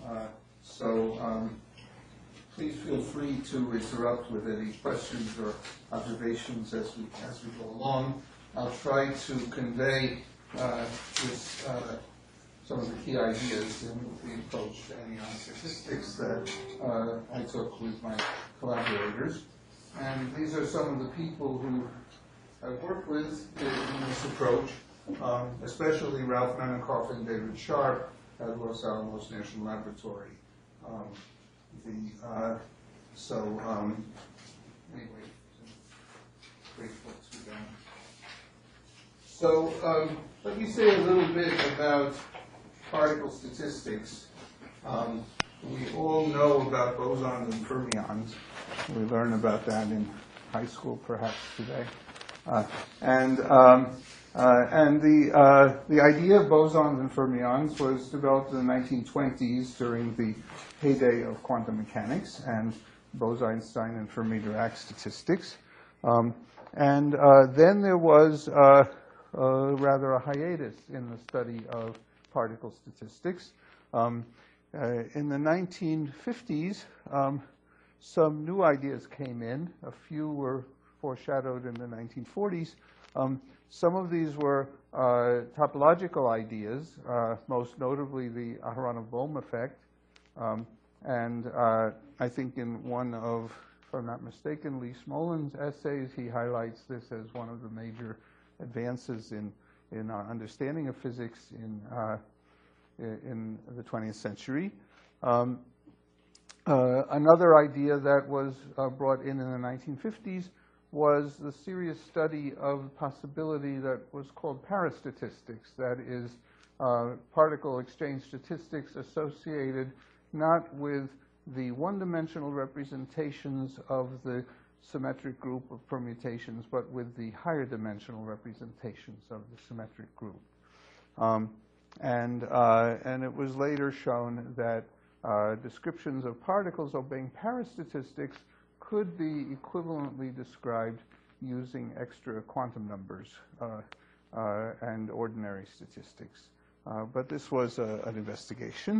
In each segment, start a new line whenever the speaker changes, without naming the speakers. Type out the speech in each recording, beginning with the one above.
So please feel free to interrupt with any questions or observations as we go along. I'll try to convey some of the key ideas in the approach to anion statistics that I took with my collaborators. And these are some of the people who I've worked with in this approach, especially Ralph Menikoff and David Sharp at Los Alamos National Laboratory. Anyway, grateful to them. So let me say a little bit about particle statistics. We all know about bosons and fermions. We learn about that in high school, perhaps today. And the idea of bosons and fermions was developed in the 1920s during the heyday of quantum mechanics and Bose-Einstein and Fermi-Dirac statistics. Then there was rather a hiatus in the study of particle statistics. In the 1950s, some new ideas came in. A few were foreshadowed in the 1940s. Some of these were topological ideas, most notably the Aharonov-Bohm effect. I think in one of, if I'm not mistaken, Lee Smolin's essays, he highlights this as one of the major advances in our understanding of physics in the 20th century. Another idea that was brought in the 1950s was the serious study of the possibility that was called parastatistics, that is, particle exchange statistics associated not with the one-dimensional representations of the symmetric group of permutations, but with the higher dimensional representations of the symmetric group. And it was later shown that descriptions of particles obeying parastatistics could be equivalently described using extra quantum numbers and ordinary statistics. But this was an investigation.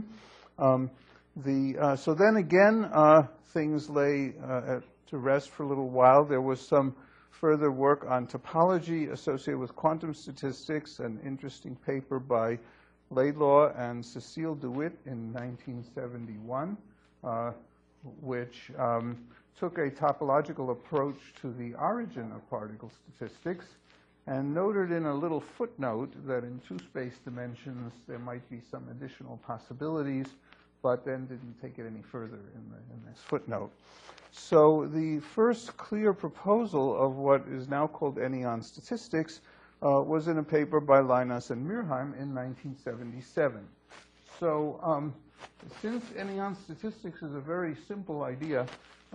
So then again, things lay to rest for a little while. There was some further work on topology associated with quantum statistics, an interesting paper by Laidlaw and Cecile DeWitt in 1971, which took a topological approach to the origin of particle statistics and noted in a little footnote that in two space dimensions there might be some additional possibilities, but then didn't take it any further in this footnote. So the first clear proposal of what is now called anion statistics was in a paper by Linus and Myrheim in 1977. So since anion statistics is a very simple idea,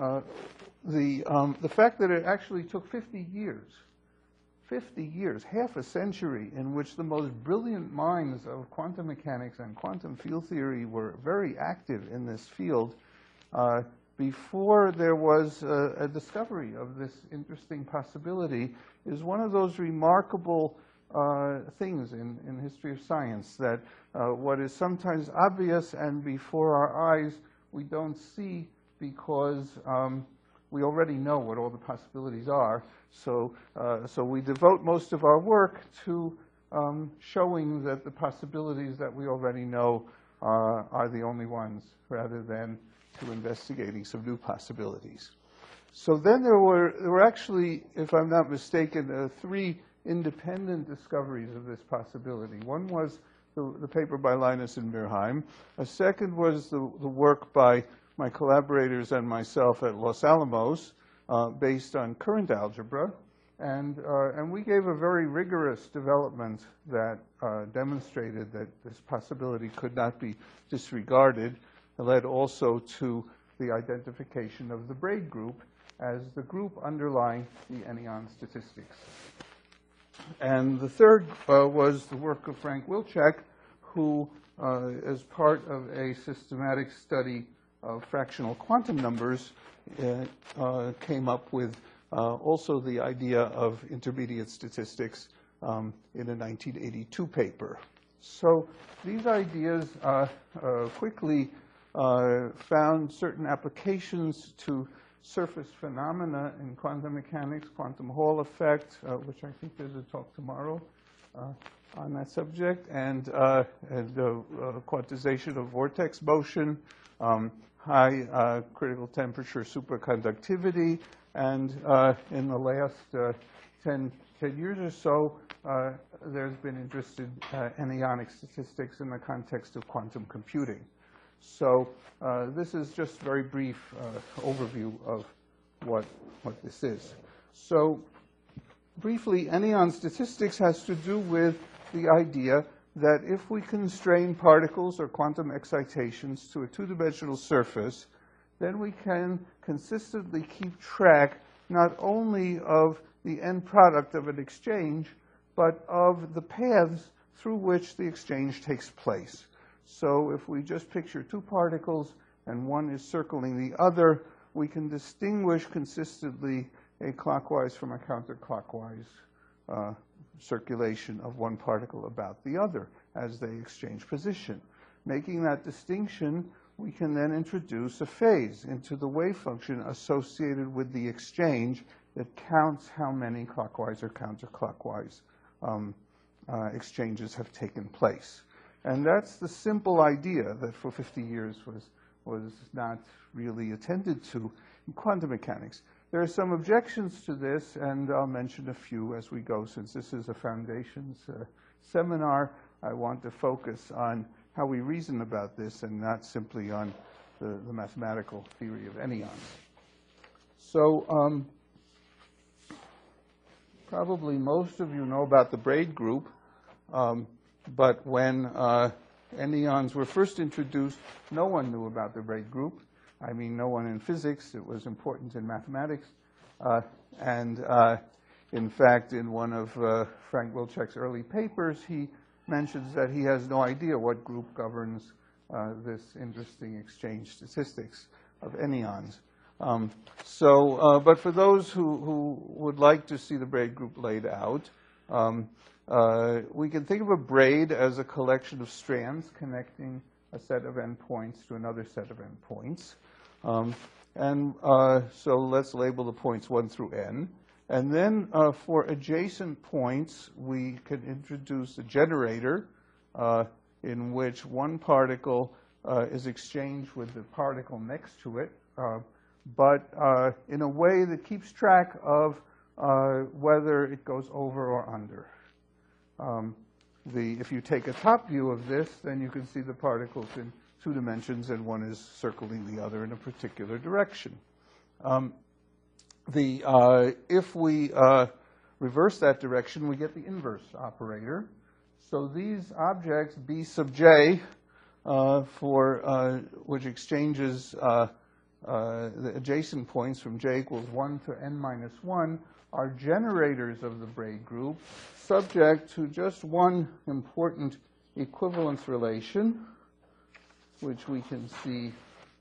the fact that it actually took 50 years, half a century, in which the most brilliant minds of quantum mechanics and quantum field theory were very active in this field, before there was a discovery of this interesting possibility, is one of those remarkable things in history of science, that what is sometimes obvious and before our eyes we don't see because we already know what all the possibilities are. So we devote most of our work to showing that the possibilities that we already know are the only ones, rather than to investigating some new possibilities. So then there were actually, if I'm not mistaken, three independent discoveries of this possibility. One was the paper by Linus and Myrheim. A second was the work by my collaborators and myself at Los Alamos, based on current algebra. And we gave a very rigorous development that demonstrated that this possibility could not be disregarded. It led also to the identification of the braid group as the group underlying the anion statistics. And the third was the work of Frank Wilczek, who, as part of a systematic study of fractional quantum numbers, came up with also the idea of intermediate statistics in a 1982 paper. So these ideas quickly found certain applications to surface phenomena in quantum mechanics, quantum Hall effect, which I think there's a talk tomorrow on that subject, and quantization of vortex motion, high critical temperature superconductivity, and in the last 10 years or so, there's been interest in anionic statistics in the context of quantum computing. So this is just a very brief overview of what this is. So briefly, anion statistics has to do with the idea that if we constrain particles or quantum excitations to a two-dimensional surface, then we can consistently keep track not only of the end product of an exchange, but of the paths through which the exchange takes place. So if we just picture two particles and one is circling the other, we can distinguish consistently a clockwise from a counterclockwise circulation of one particle about the other as they exchange position. Making that distinction, we can then introduce a phase into the wave function associated with the exchange that counts how many clockwise or counterclockwise exchanges have taken place. And that's the simple idea that for 50 years was not really attended to in quantum mechanics. There are some objections to this, and I'll mention a few as we go. Since this is a foundations seminar, I want to focus on how we reason about this and not simply on the mathematical theory of anions. So probably most of you know about the braid group, but when anions were first introduced, no one knew about the braid group. I mean, no one in physics. It was important in mathematics. In fact, in one of Frank Wilczek's early papers, he mentions that he has no idea what group governs this interesting exchange statistics of anions. But for those who would like to see the braid group laid out, we can think of a braid as a collection of strands connecting a set of endpoints to another set of endpoints. So let's label the points 1 through n. And then for adjacent points, we can introduce a generator in which one particle is exchanged with the particle next to it, but in a way that keeps track of whether it goes over or under. If you take a top view of this, then you can see the particles in 2 dimensions, and one is circling the other in a particular direction. If we reverse that direction, we get the inverse operator. So these objects, B sub j, which exchanges the adjacent points from j equals 1 to n minus 1, are generators of the braid group, subject to just one important equivalence relation, which we can see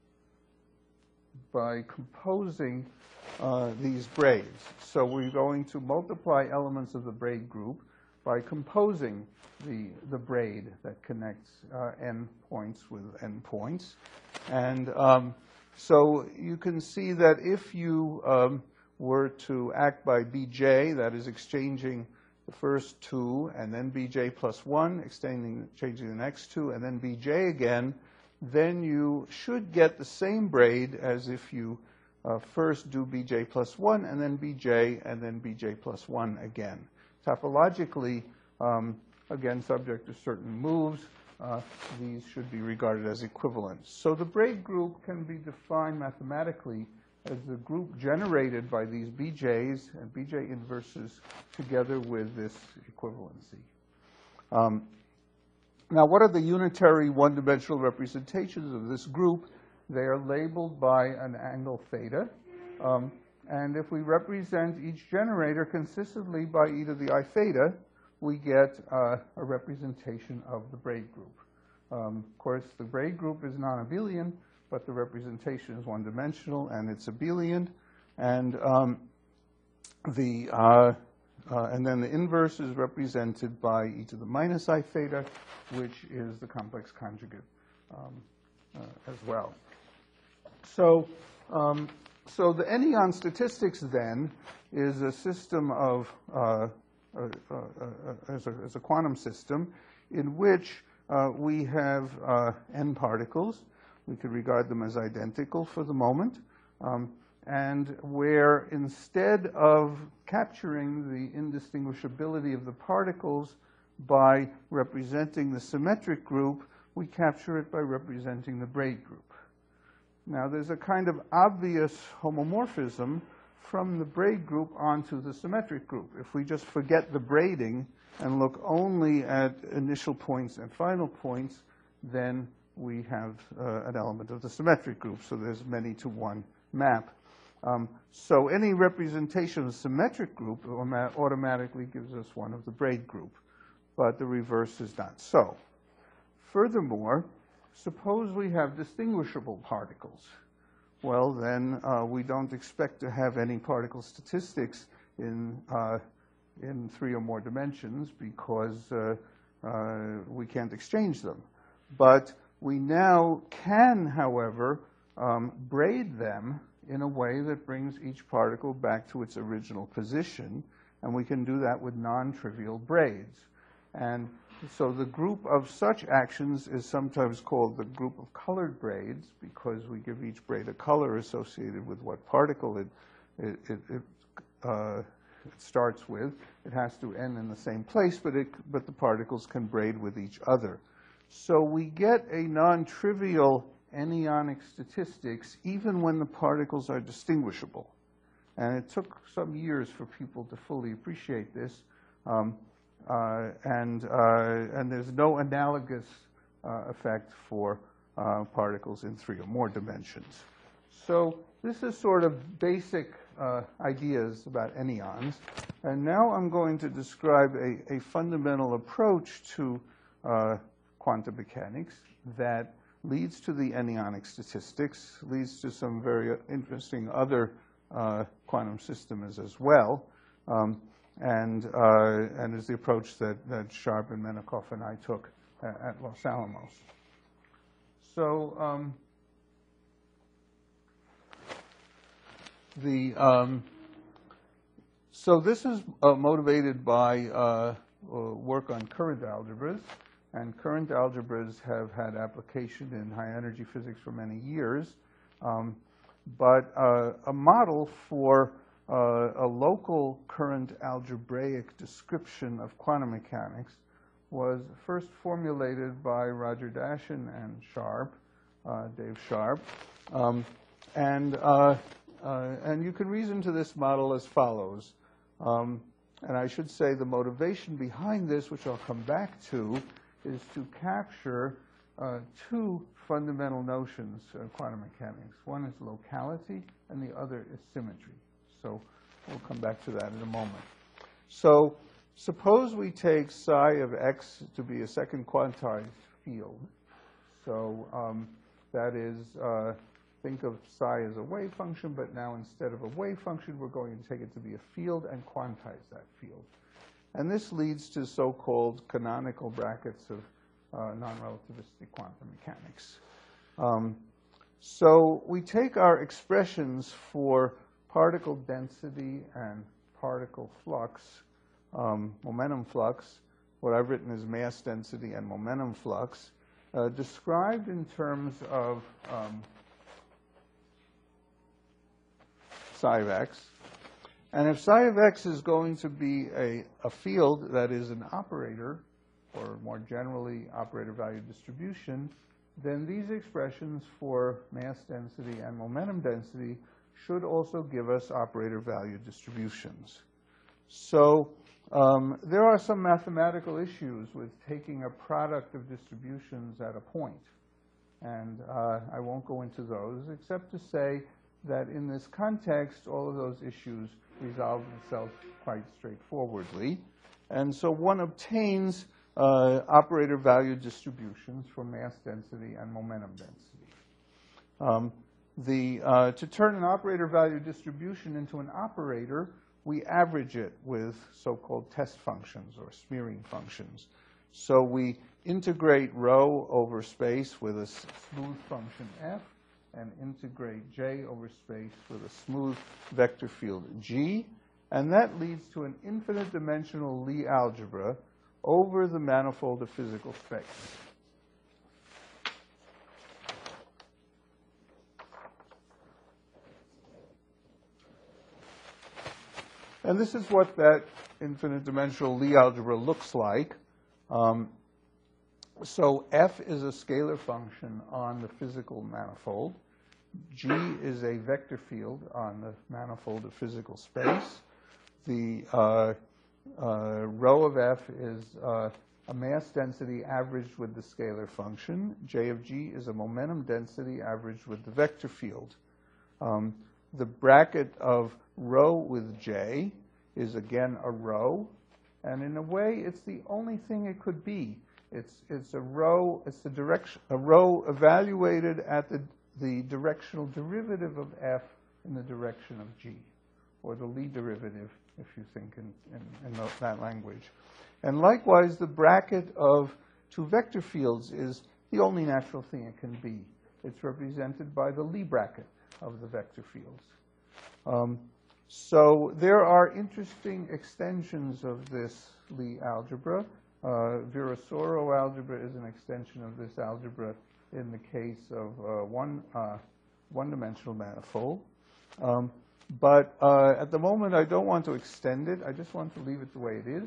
by composing these braids. So we're going to multiply elements of the braid group by composing the braid that connects n points with n points. And so you can see that if you were to act by bj, that is exchanging the first 2, and then bj plus 1, changing the next 2, and then bj again, then you should get the same braid as if you first do bj plus 1, and then bj plus 1 again. Topologically, again, subject to certain moves, these should be regarded as equivalent. So the braid group can be defined mathematically as the group generated by these bj's and bj inverses together with this equivalency. Now, what are the unitary one-dimensional representations of this group? They are labeled by an angle theta. And if we represent each generator consistently by e to the I theta, we get a representation of the braid group. Of course, the braid group is non-abelian, but the representation is one-dimensional, and it's abelian. And then the inverse is represented by e to the minus I theta, which is the complex conjugate as well. So, so the Enneon statistics then is a system of as a quantum system in which we have n particles. We could regard them as identical for the moment, and where instead of capturing the indistinguishability of the particles by representing the symmetric group, we capture it by representing the braid group. Now, there's a kind of obvious homomorphism from the braid group onto the symmetric group. If we just forget the braiding and look only at initial points and final points, then we have an element of the symmetric group. So there's many to one map. So any representation of the symmetric group automatically gives us one of the braid group, but the reverse is not so. Furthermore, suppose we have distinguishable particles. Well, then we don't expect to have any particle statistics in 3 or more dimensions because we can't exchange them. But we now can, however, braid them in a way that brings each particle back to its original position, and we can do that with non-trivial braids. And so the group of such actions is sometimes called the group of colored braids because we give each braid a color associated with what particle it starts with. It has to end in the same place, but the particles can braid with each other. So we get a non-trivial Enneonic statistics even when the particles are distinguishable. And it took some years for people to fully appreciate this. And there's no analogous effect for particles in 3 or more dimensions. So this is sort of basic ideas about enneons. And now I'm going to describe a fundamental approach to quantum mechanics that leads to the enneonic statistics, leads to some very interesting other quantum systems as well. And is the approach that Sharp and Menikoff and I took at Los Alamos. So so this is motivated by work on current algebras, and current algebras have had application in high energy physics for many years. But a model for a local current algebraic description of quantum mechanics was first formulated by Roger Daschen and Sharp, Dave Sharp. And you can reason to this model as follows. And I should say the motivation behind this, which I'll come back to, is to capture 2 fundamental notions of quantum mechanics. One is locality, and the other is symmetry. So we'll come back to that in a moment. So suppose we take psi of x to be a second quantized field. So that is, think of psi as a wave function, but now instead of a wave function, we're going to take it to be a field and quantize that field. And this leads to so-called canonical brackets of non-relativistic quantum mechanics. So we take our expressions for particle density and particle flux, momentum flux, what I've written is mass density and momentum flux, described in terms of psi of x. And if psi of x is going to be a field that is an operator, or more generally operator value distribution, then these expressions for mass density and momentum density should also give us operator value distributions. So there are some mathematical issues with taking a product of distributions at a point. And I won't go into those, except to say that in this context, all of those issues resolve themselves quite straightforwardly. And so one obtains operator value distributions for mass density and momentum density. To turn an operator value distribution into an operator, we average it with so-called test functions or smearing functions. So we integrate rho over space with a smooth function f, and integrate J over space with a smooth vector field G, and that leads to an infinite dimensional Lie algebra over the manifold of physical space. And this is what that infinite dimensional Lie algebra looks like. So f is a scalar function on the physical manifold. G is a vector field on the manifold of physical space. The rho of f is a mass density averaged with the scalar function. J of G is a momentum density averaged with the vector field. The bracket of rho with J is again a rho, and in a way it's the only thing it could be. It's a rho, it's a rho evaluated at the directional derivative of f in the direction of G, or the Lie derivative, if you think in that language. And likewise, the bracket of two vector fields is the only natural thing it can be. It's represented by the Lie bracket of the vector fields. So there are interesting extensions of this Lie algebra. Virasoro algebra is an extension of this algebra in the case of one-dimensional manifold. But at the moment, I don't want to extend it. I just want to leave it the way it is.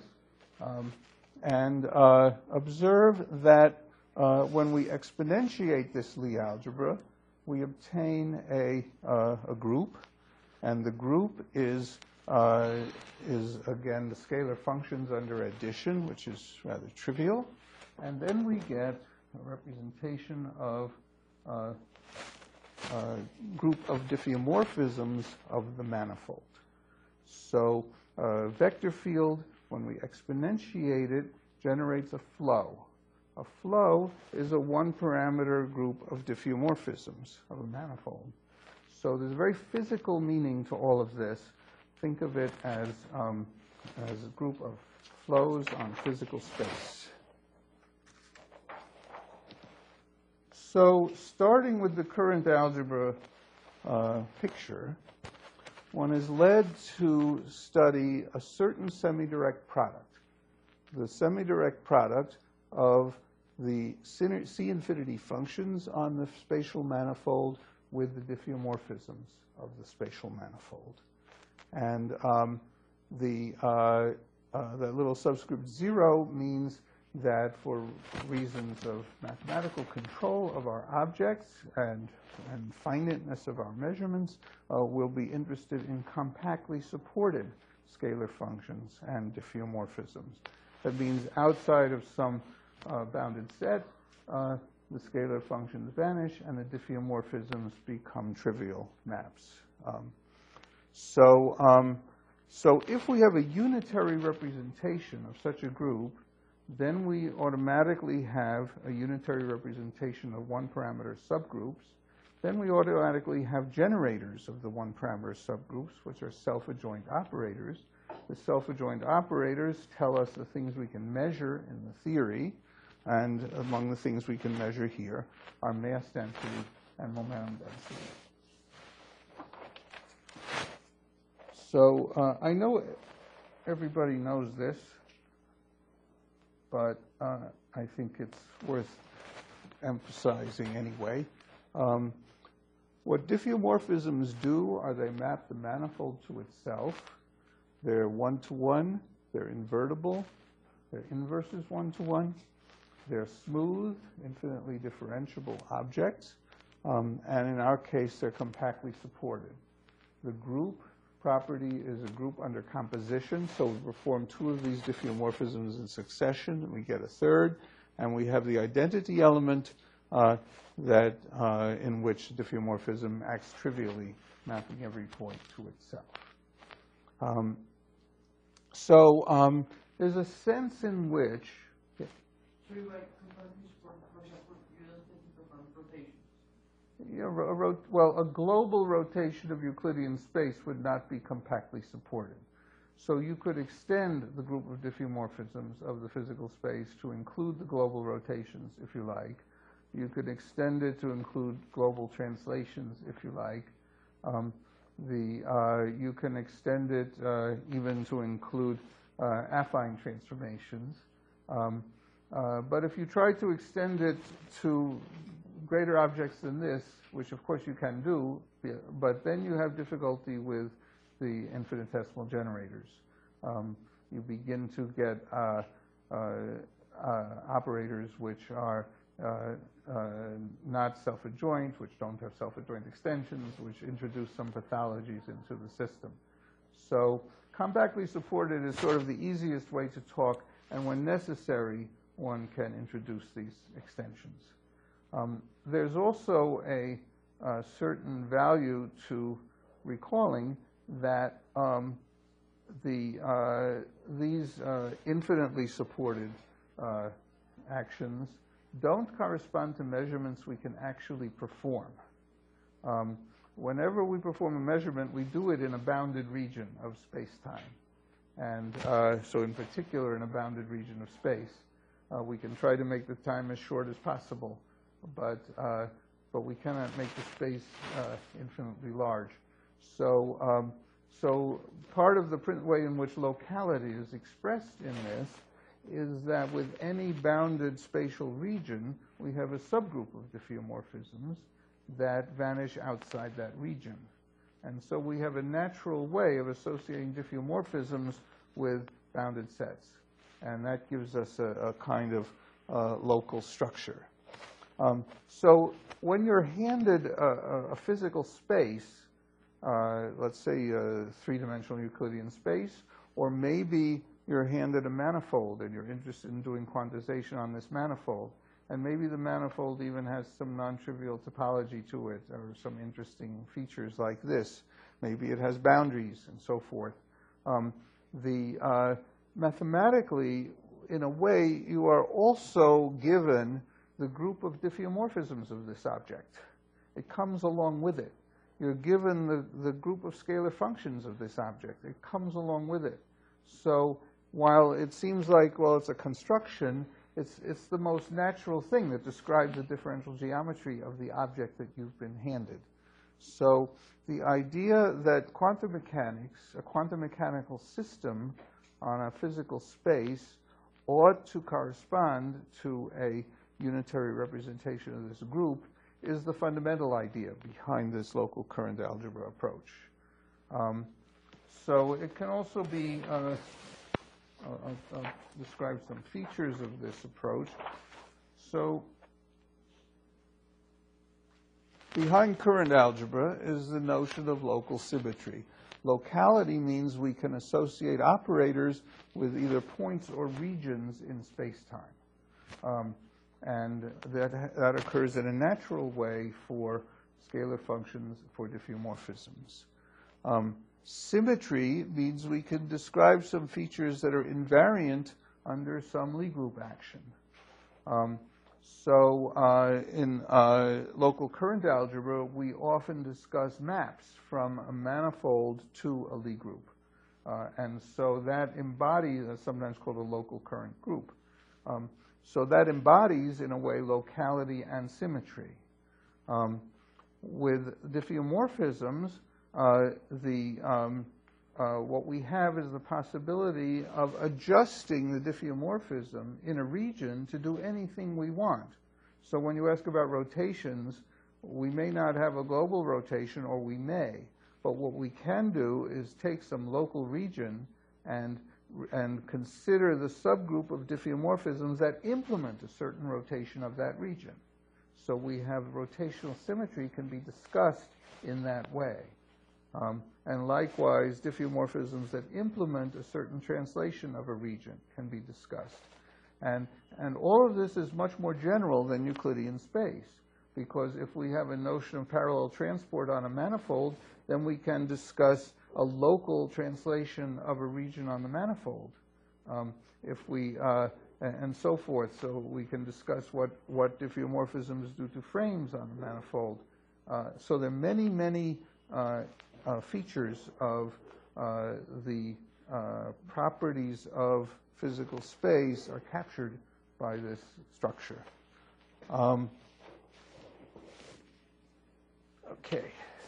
And observe that when we exponentiate this Lie algebra, we obtain a group. And the group is again the scalar functions under addition, which is rather trivial. And then we get a representation of a group of diffeomorphisms of the manifold. So a vector field, when we exponentiate it, generates a flow. A flow is a one-parameter group of diffeomorphisms of a manifold. So there's a very physical meaning to all of this. Think of it as a group of flows on physical space. So starting with the current algebra picture, one is led to study a certain semidirect product, the semidirect product of the C infinity functions on the spatial manifold with the diffeomorphisms of the spatial manifold. And that little subscript 0 means that for reasons of mathematical control of our objects and finiteness of our measurements, we'll be interested in compactly supported scalar functions and diffeomorphisms. That means outside of some bounded set, the scalar functions vanish and the diffeomorphisms become trivial maps. So if we have a unitary representation of such a group, then we automatically have a unitary representation of one-parameter subgroups. Then we automatically have generators of the one-parameter subgroups, which are self-adjoint operators. The self-adjoint operators tell us the things we can measure in the theory, and among the things we can measure here are mass density and momentum density. So I know everybody knows this, but I think it's worth emphasizing anyway. What diffeomorphisms do are they map the manifold to itself. They're one-to-one, they're invertible, their inverse is one-to-one, they're smooth, infinitely differentiable objects, and in our case, they're compactly supported. The group property is a group under composition, so we perform two of these diffeomorphisms in succession, and we get a third, and we have the identity element in which diffeomorphism acts trivially, mapping every point to itself. There's a sense in which a global rotation of Euclidean space would not be compactly supported. So you could extend the group of diffeomorphisms of the physical space to include the global rotations, if you like. You could extend it to include global translations, if you like. You can extend it even to include affine transformations. But if you try to extend it to greater objects than this, which of course you can do, but then you have difficulty with the infinitesimal generators. You begin to get operators which are not self-adjoint, which don't have self-adjoint extensions, which introduce some pathologies into the system. So compactly supported is sort of the easiest way to talk, and when necessary, one can introduce these extensions. There's also a certain value to recalling that these infinitely supported actions don't correspond to measurements we can actually perform. Whenever we perform a measurement, we do it in a bounded region of space-time. And so in particular, in a bounded region of space. We can try to make the time as short as possible, but we cannot make the space infinitely large. So, so part of the way in which locality is expressed in this is that with any bounded spatial region, we have a subgroup of diffeomorphisms that vanish outside that region. And so we have a natural way of associating diffeomorphisms with bounded sets. And that gives us a kind of local structure. So when you're handed a physical space, let's say a three-dimensional Euclidean space, or maybe you're handed a manifold and you're interested in doing quantization on this manifold, and maybe the manifold even has some non-trivial topology to it or some interesting features like this. Maybe it has boundaries and so forth. Mathematically, in a way, you are also given the group of diffeomorphisms of this object. It comes along with it. You're given the group of scalar functions of this object. It comes along with it. So while it seems like, well, it's a construction, it's the most natural thing that describes the differential geometry of the object that you've been handed. So the idea that quantum mechanics, a quantum mechanical system on a physical space, ought to correspond to a unitary representation of this group is the fundamental idea behind this local current algebra approach. So it can also be, I'll describe some features of this approach. So behind current algebra is the notion of local symmetry. Locality means we can associate operators with either points or regions in space-time. And that occurs in a natural way for scalar functions for diffeomorphisms. Symmetry means we can describe some features that are invariant under some Lie group action. In local current algebra, we often discuss maps from a manifold to a Lie group. And so that embodies, sometimes called a local current group. So that embodies, in a way, locality and symmetry. With diffeomorphisms, what we have is the possibility of adjusting the diffeomorphism in a region to do anything we want. So when you ask about rotations, we may not have a global rotation, or we may. But what we can do is take some local region and consider the subgroup of diffeomorphisms that implement a certain rotation of that region. So we have rotational symmetry can be discussed in that way. And likewise, diffeomorphisms that implement a certain translation of a region can be discussed. And all of this is much more general than Euclidean space, because if we have a notion of parallel transport on a manifold, then we can discuss a local translation of a region on the manifold, and so forth. So we can discuss what diffeomorphisms do to frames on the manifold. So there are many, many features of the properties of physical space are captured by this structure. Okay.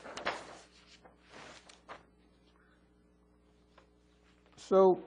So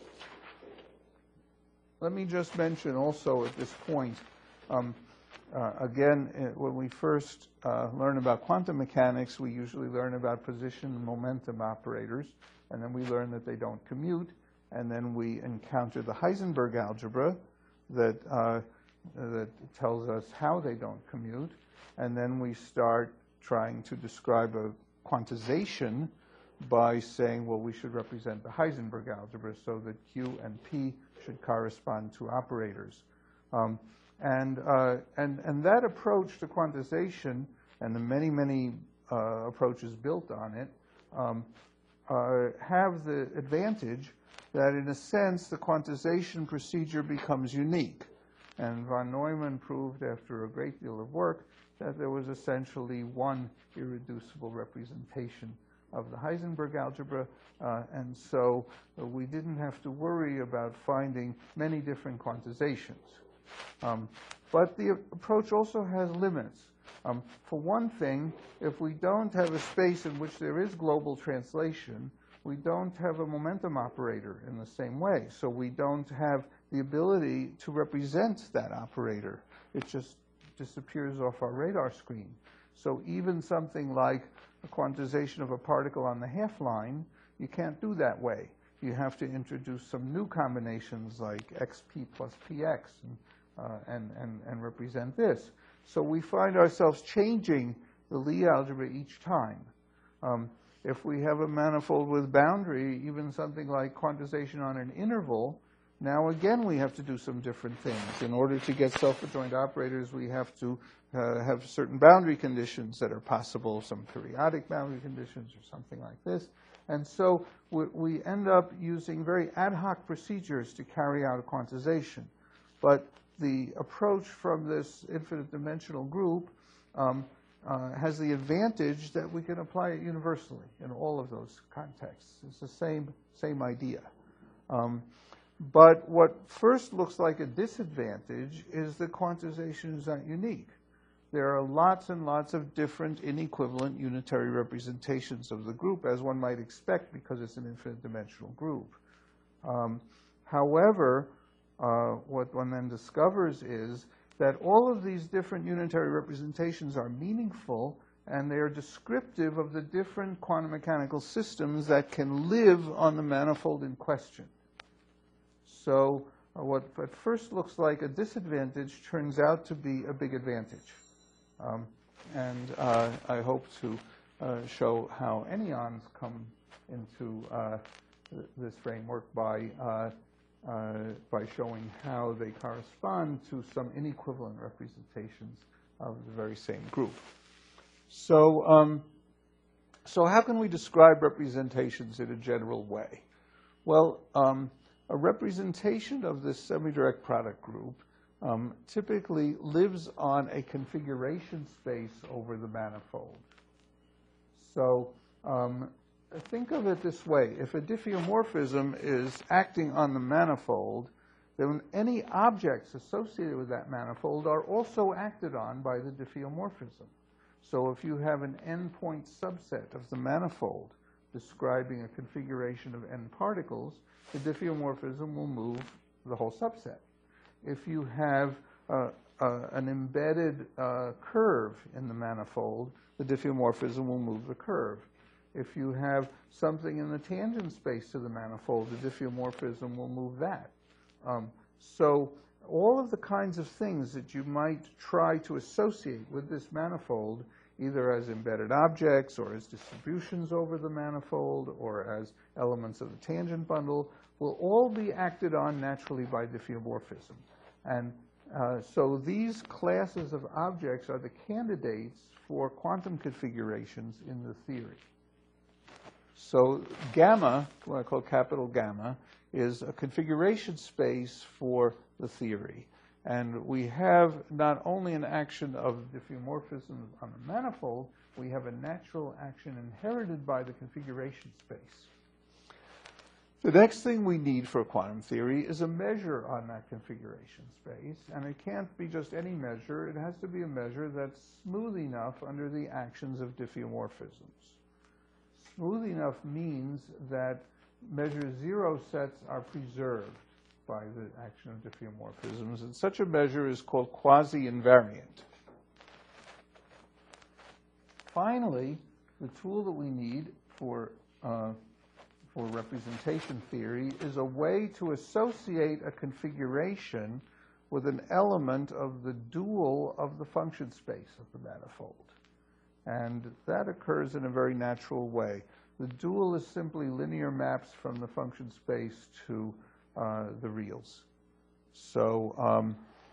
let me just mention also at this point, again, when we first learn about quantum mechanics, we usually learn about position and momentum operators, and then we learn that they don't commute, and then we encounter the Heisenberg algebra that tells us how they don't commute, and then we start trying to describe a quantization by saying, well, we should represent the Heisenberg algebra so that Q and P should correspond to operators. And that approach to quantization, and the many, many approaches built on it, have the advantage that, in a sense, the quantization procedure becomes unique. And von Neumann proved, after a great deal of work, that there was essentially one irreducible representation of the Heisenberg algebra, and so we didn't have to worry about finding many different quantizations. But the approach also has limits. For one thing, if we don't have a space in which there is global translation, we don't have a momentum operator in the same way. So we don't have the ability to represent that operator. It just disappears off our radar screen. So even something like a quantization of a particle on the half-line, you can't do that way. You have to introduce some new combinations like xp plus px and represent this. So we find ourselves changing the Lie algebra each time. If we have a manifold with boundary, even something like quantization on an interval, now again we have to do some different things. In order to get self-adjoint operators, we have to have certain boundary conditions that are possible, some periodic boundary conditions or something like this. And so we end up using very ad hoc procedures to carry out a quantization. But the approach from this infinite dimensional group has the advantage that we can apply it universally in all of those contexts. It's the same idea. But what first looks like a disadvantage is that quantization is not unique. There are lots and lots of different inequivalent unitary representations of the group, as one might expect, because it's an infinite dimensional group. However, what one then discovers is that all of these different unitary representations are meaningful, and they are descriptive of the different quantum mechanical systems that can live on the manifold in question. So what at first looks like a disadvantage turns out to be a big advantage. And I hope to show how anyons come into this framework by showing how they correspond to some inequivalent representations of the very same group. So, so how can we describe representations in a general way? Well, a representation of this semidirect product group typically lives on a configuration space over the manifold. So think of it this way. If a diffeomorphism is acting on the manifold, then any objects associated with that manifold are also acted on by the diffeomorphism. So if you have an n-point subset of the manifold describing a configuration of n particles, the diffeomorphism will move the whole subset. If you have an embedded curve in the manifold, the diffeomorphism will move the curve. If you have something in the tangent space to the manifold, the diffeomorphism will move that. So all of the kinds of things that you might try to associate with this manifold, either as embedded objects or as distributions over the manifold or as elements of the tangent bundle, will all be acted on naturally by diffeomorphism. And so these classes of objects are the candidates for quantum configurations in the theory. So gamma, what I call capital gamma, is a configuration space for the theory. And we have not only an action of diffeomorphism on the manifold, we have a natural action inherited by the configuration space. The next thing we need for quantum theory is a measure on that configuration space, and it can't be just any measure. It has to be a measure that's smooth enough under the actions of diffeomorphisms. Smooth enough means that measure zero sets are preserved by the action of diffeomorphisms, and such a measure is called quasi-invariant. Finally, the tool that we need for representation theory is a way to associate a configuration with an element of the dual of the function space of the manifold. And that occurs in a very natural way. The dual is simply linear maps from the function space to the reals. So,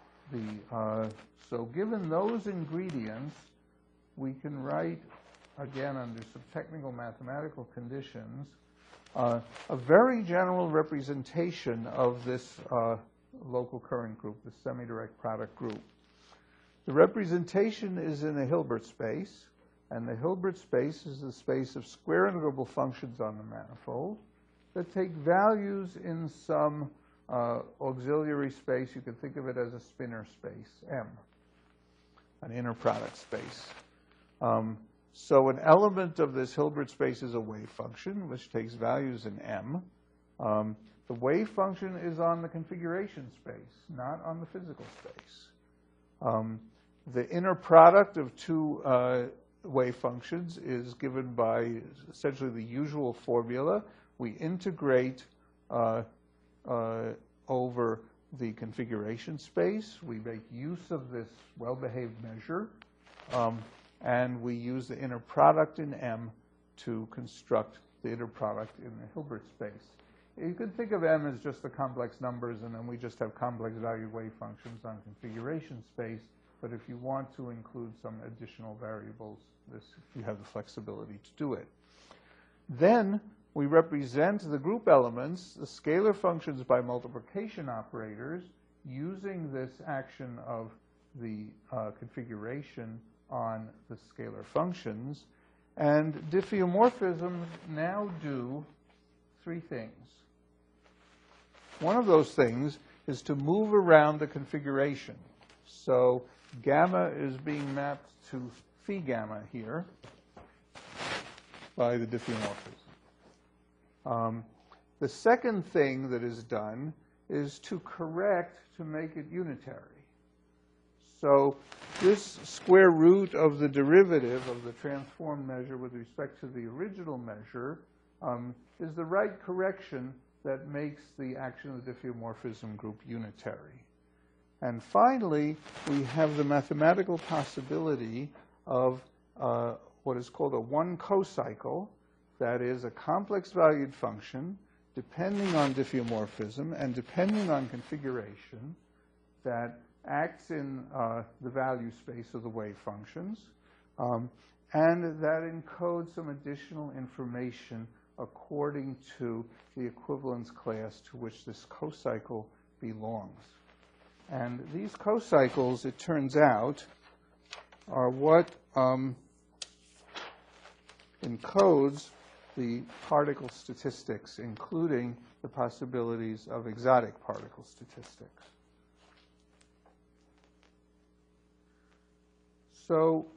so given those ingredients, we can write, again under some technical mathematical conditions, a very general representation of this local current group, the semi-direct product group. The representation is in a Hilbert space, and the Hilbert space is the space of square integrable functions on the manifold that take values in some auxiliary space. You can think of it as a spinor space, M, an inner product space. So an element of this Hilbert space is a wave function, which takes values in M. The wave function is on the configuration space, not on the physical space. The inner product of two wave functions is given by essentially the usual formula. We integrate over the configuration space. We make use of this well-behaved measure. And we use the inner product in M to construct the inner product in the Hilbert space. You can think of M as just the complex numbers, and then we just have complex valued wave functions on configuration space. But if you want to include some additional variables, you have the flexibility to do it. Then we represent the group elements, the scalar functions by multiplication operators, using this action of the configuration on the scalar functions. And diffeomorphisms now do three things. One of those things is to move around the configuration. So gamma is being mapped to phi gamma here by the diffeomorphism. The second thing that is done is to correct to make it unitary. So this square root of the derivative of the transformed measure with respect to the original measure is the right correction that makes the action of the diffeomorphism group unitary. And finally, we have the mathematical possibility of what is called a one cocycle, that is a complex valued function depending on diffeomorphism and depending on configuration that acts in the value space of the wave functions, and that encodes some additional information according to the equivalence class to which this cocycle belongs. And these cocycles, it turns out, are what encodes the particle statistics, including the possibilities of exotic particle statistics. So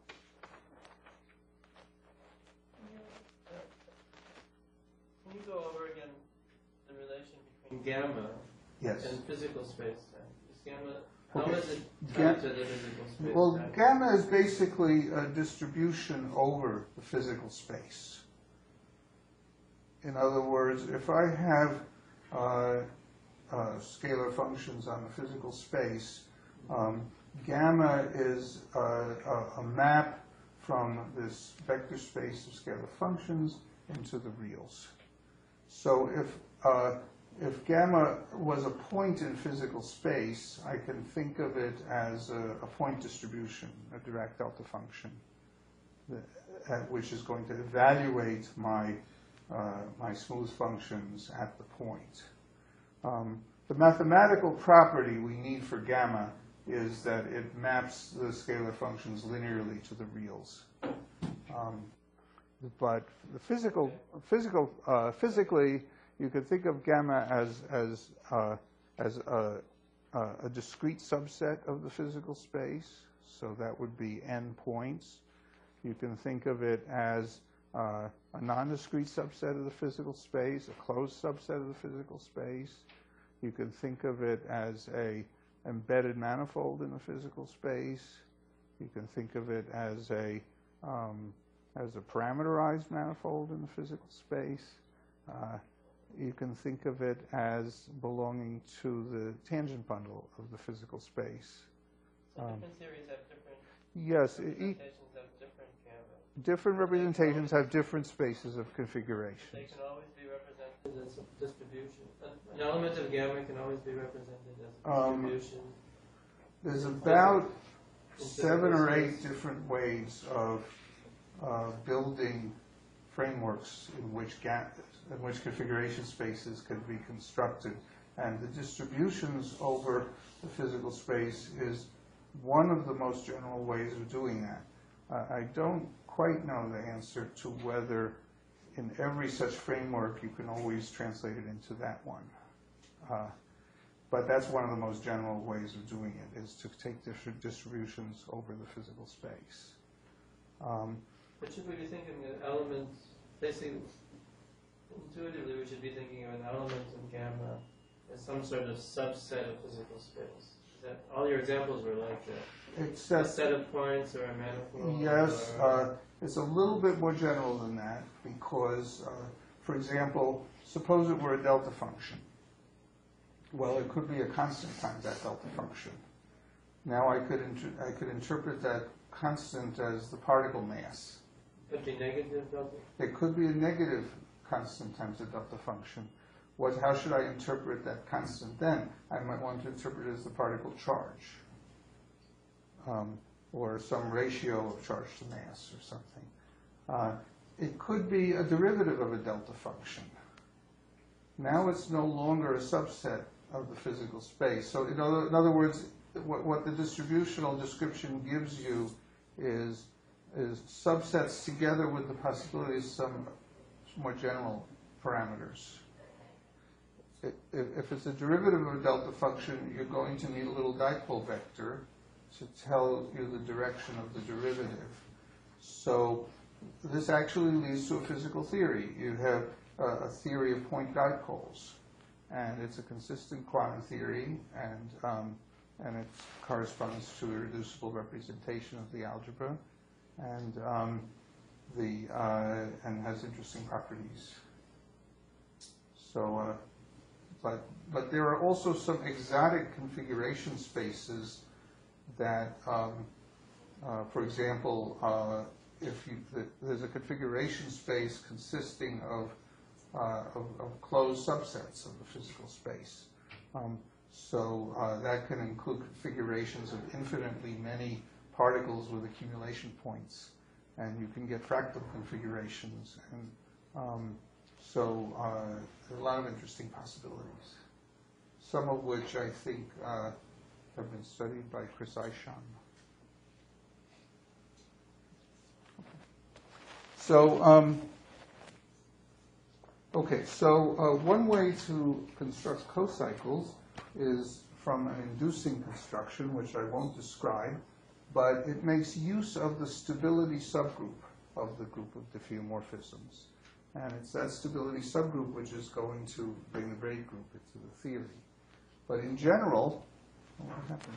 can you go over again the relation between gamma and physical space time? Is gamma, how is it tied to the physical space
Well,
time?
gamma is basically a distribution over the physical space. In other words, if I have scalar functions on the physical space, gamma is a map from this vector space of scalar functions into the reals. So if gamma was a point in physical space, I can think of it as a point distribution, a Dirac delta function, which is going to evaluate my smooth functions at the point. The mathematical property we need for gamma is that it maps the scalar functions linearly to the reals. But the physically, you could think of gamma as a discrete subset of the physical space, so that would be n points. You can think of it as a non-discrete subset of the physical space, a closed subset of the physical space. You can think of it as a embedded manifold in the physical space. You can think of it as a parameterized manifold in the physical space. You can think of it as belonging to the tangent bundle of the physical space.
So different theories have different
yes,
representations of different gamma.
Different representations have different spaces of configuration.
They can always be represented as a distribution. An element of gamma can always be represented as a distribution.
There's about 7 or 8 different ways of building frameworks in which configuration spaces can be constructed. And the distributions over the physical space is one of the most general ways of doing that. I don't quite know the answer to whether in every such framework you can always translate it into that one. But that's one of the most general ways of doing it, is to take different distributions over the physical space.
But should we be thinking of elements, basically, intuitively we should be thinking of an element in gamma as some sort of subset of physical space. Is that, all your examples were like that?
Except,
a set of points or a manifold?
Yes, it's a little bit more general than that, because, for example, suppose it were a delta function. Well, it could be a constant times that delta function. Now I could interpret that constant as the particle mass.
Could be negative delta?
It could be a negative constant times the delta function. How should I interpret that constant then? I might want to interpret it as the particle charge, or some ratio of charge to mass or something. It could be a derivative of a delta function. Now it's no longer a subset of the physical space. So in other words, what the distributional description gives you is subsets together with the possibility of some more general parameters. If it's a derivative of a delta function, you're going to need a little dipole vector to tell you the direction of the derivative. So this actually leads to a physical theory. You have a theory of point dipoles, and it's a consistent quantum theory, and it corresponds to a reducible representation of the algebra, and and has interesting properties. So, but there are also some exotic configuration spaces that, for example, there's a configuration space consisting of closed subsets of the physical space. So that can include configurations of infinitely many particles with accumulation points, and you can get fractal configurations. And so there are a lot of interesting possibilities, some of which I think have been studied by Chris Isham. So, okay, so one way to construct cocycles is from an inducing construction, which I won't describe, but it makes use of the stability subgroup of the group of diffeomorphisms. And it's that stability subgroup which is going to bring the braid group into the theory. But in general, what happened?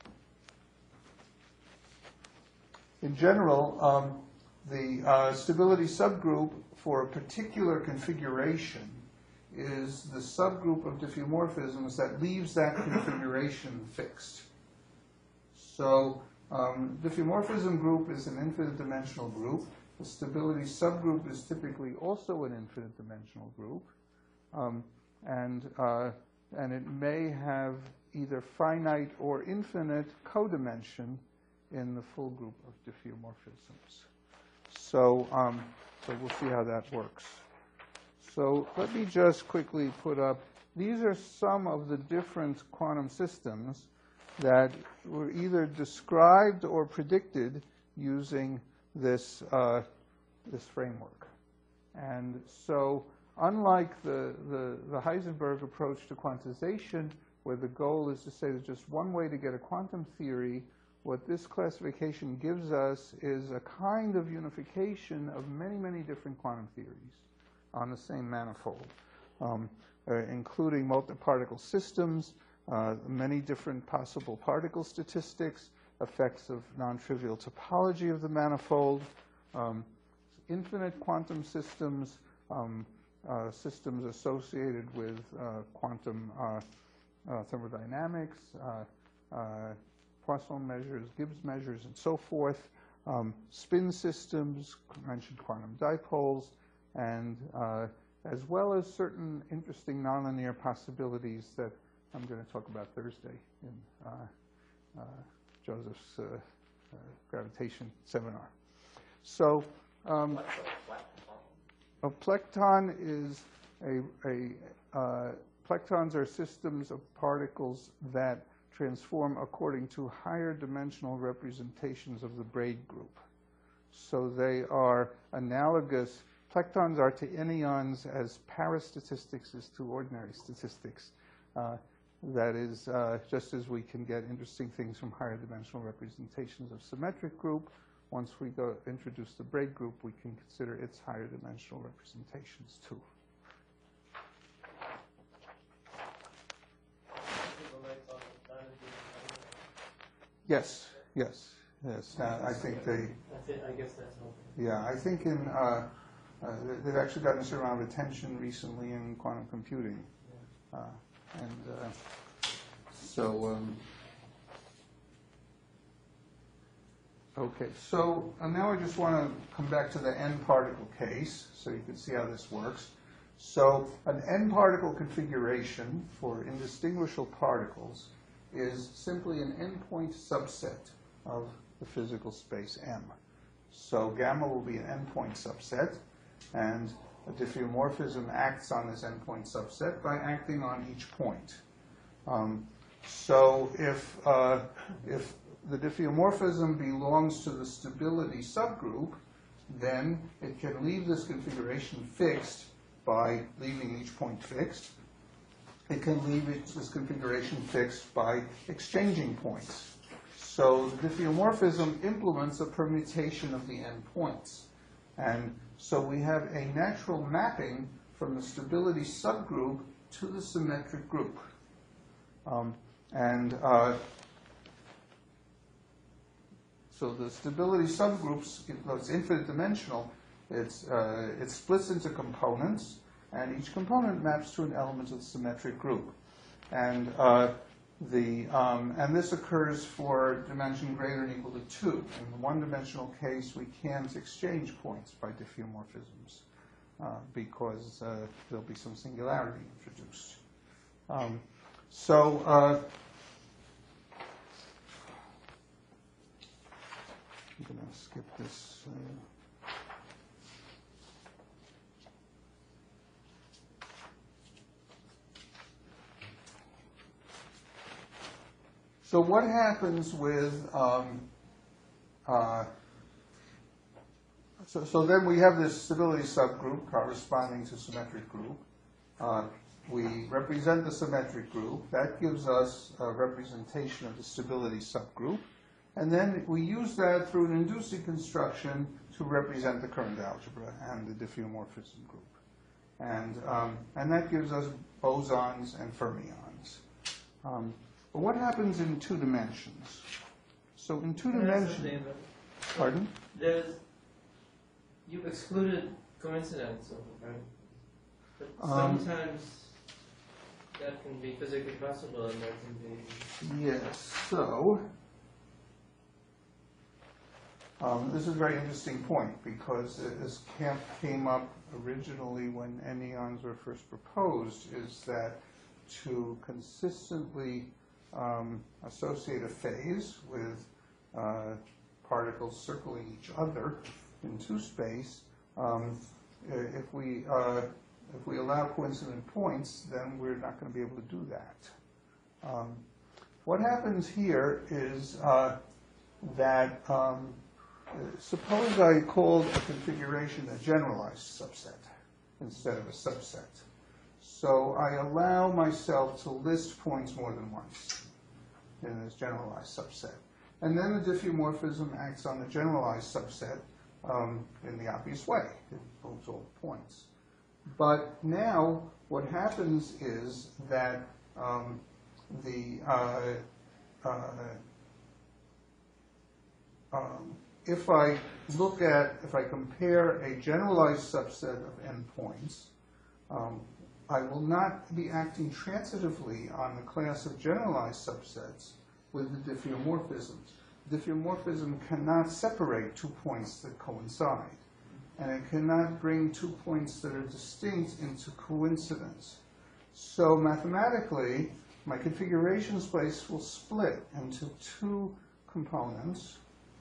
In general, the stability subgroup for a particular configuration is the subgroup of diffeomorphisms that leaves that configuration fixed. So diffeomorphism group is an infinite dimensional group. The stability subgroup is typically also an infinite dimensional group, and it may have either finite or infinite codimension in the full group of diffeomorphisms. So, so we'll see how that works. So let me just quickly put up, these are some of the different quantum systems that were either described or predicted using this, this framework. And so unlike the Heisenberg approach to quantization, where the goal is to say there's just one way to get a quantum theory, what this classification gives us is a kind of unification of many, many different quantum theories on the same manifold, including multi-particle systems, many different possible particle statistics, effects of non-trivial topology of the manifold, infinite quantum systems, systems associated with quantum thermodynamics, Poisson measures, Gibbs measures, and so forth, spin systems, mentioned quantum dipoles, and as well as certain interesting nonlinear possibilities that I'm going to talk about Thursday in Joseph's gravitation seminar. So, a plecton is plectons are systems of particles that transform according to higher dimensional representations of the braid group. So they are analogous. Plectons are to anyons as parastatistics is to ordinary statistics. That is, just as we can get interesting things from higher dimensional representations of symmetric group, once we introduce the braid group, we can consider its higher dimensional representations too. Yes, yes, yes. I think they.
I guess that's helpful.
Yeah, I think they've actually gotten a certain amount of attention recently in quantum computing, okay. So now I just want to come back to the n particle case, so you can see how this works. So an n particle configuration for indistinguishable particles is simply an n-point subset of the physical space M. So gamma will be an n-point subset, and a diffeomorphism acts on this n-point subset by acting on each point. So if the diffeomorphism belongs to the stability subgroup, then it can leave this configuration fixed by leaving each point fixed. It can leave this configuration fixed by exchanging points. So the diffeomorphism implements a permutation of the n points. And so we have a natural mapping from the stability subgroup to the symmetric group. So the stability subgroups, though it's infinite dimensional, it splits into components, and each component maps to an element of the symmetric group. And this occurs for dimension greater than or equal to 2. In the one-dimensional case, we can't exchange points by diffeomorphisms because there'll be some singularity introduced. I'm going to skip this. So what happens with, so then we have this stability subgroup corresponding to symmetric group. We represent the symmetric group. That gives us a representation of the stability subgroup. And then we use that through an inducing construction to represent the current algebra and the diffeomorphism group. And that gives us bosons and fermions. But what happens in 2 dimensions? So in 2 dimensions, pardon?
You excluded coincidence, right? But sometimes that can be physically possible, and that can be.
Yes. So this is a very interesting point because this came up originally when anyons were first proposed. Is that to consistently associate a phase with particles circling each other in 2 space. If we allow coincident points, then we're not going to be able to do that. What happens here is that suppose I called a configuration a generalized subset, instead of a subset. So I allow myself to list points more than once in this generalized subset. And then the diffeomorphism acts on the generalized subset in the obvious way. It moves all the points. But now what happens is that if I compare a generalized subset of n points, I will not be acting transitively on the class of generalized subsets with the diffeomorphisms. Diffeomorphism cannot separate 2 points that coincide, and it cannot bring 2 points that are distinct into coincidence. So mathematically, my configuration space will split into 2 components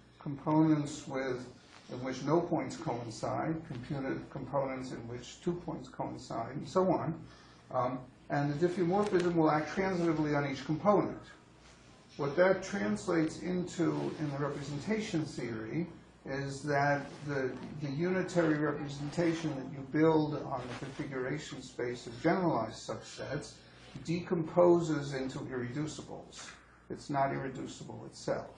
in which no points coincide, components in which 2 points coincide, and so on. And the diffeomorphism will act transitively on each component. What that translates into in the representation theory is that the unitary representation that you build on the configuration space of generalized subsets decomposes into irreducibles. It's not irreducible itself.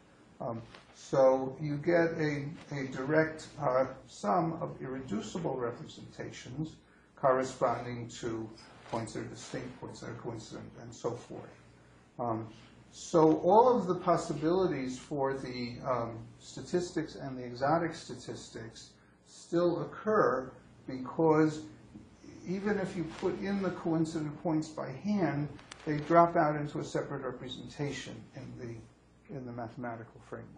So you get a direct sum of irreducible representations corresponding to points that are distinct, points that are coincident, and so forth. So all of the possibilities for the statistics and the exotic statistics still occur, because even if you put in the coincident points by hand, they drop out into a separate representation in the mathematical framework.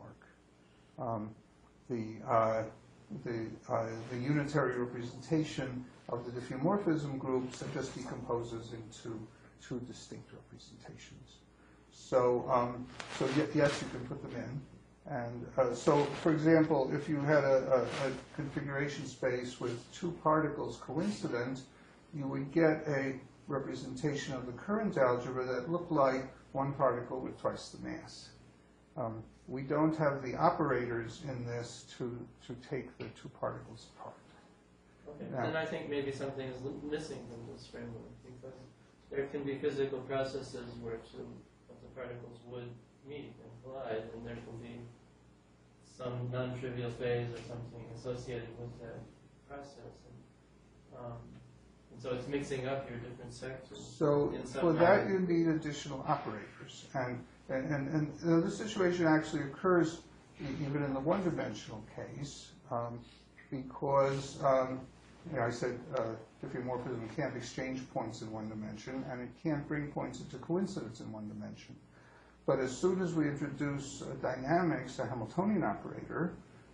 The unitary representation of the diffeomorphism groups just decomposes into 2 distinct representations. So, yes, you can put them in. And so, for example, if you had a configuration space with 2 particles coincident, you would get a representation of the current algebra that looked like 1 particle with twice the mass. We don't have the operators in this to take the 2 particles apart.
Okay, now, then I think maybe something is missing from this framework, because there can be physical processes where 2 of the particles would meet and collide, and there can be some non-trivial phase or something associated with that process. And so it's mixing up your different sectors.
So for that you need additional operators. And this situation actually occurs even in the one-dimensional case, because I said diffeomorphism can't exchange points in one dimension, and it can't bring points into coincidence in one dimension. But as soon as we introduce dynamics, a Hamiltonian operator,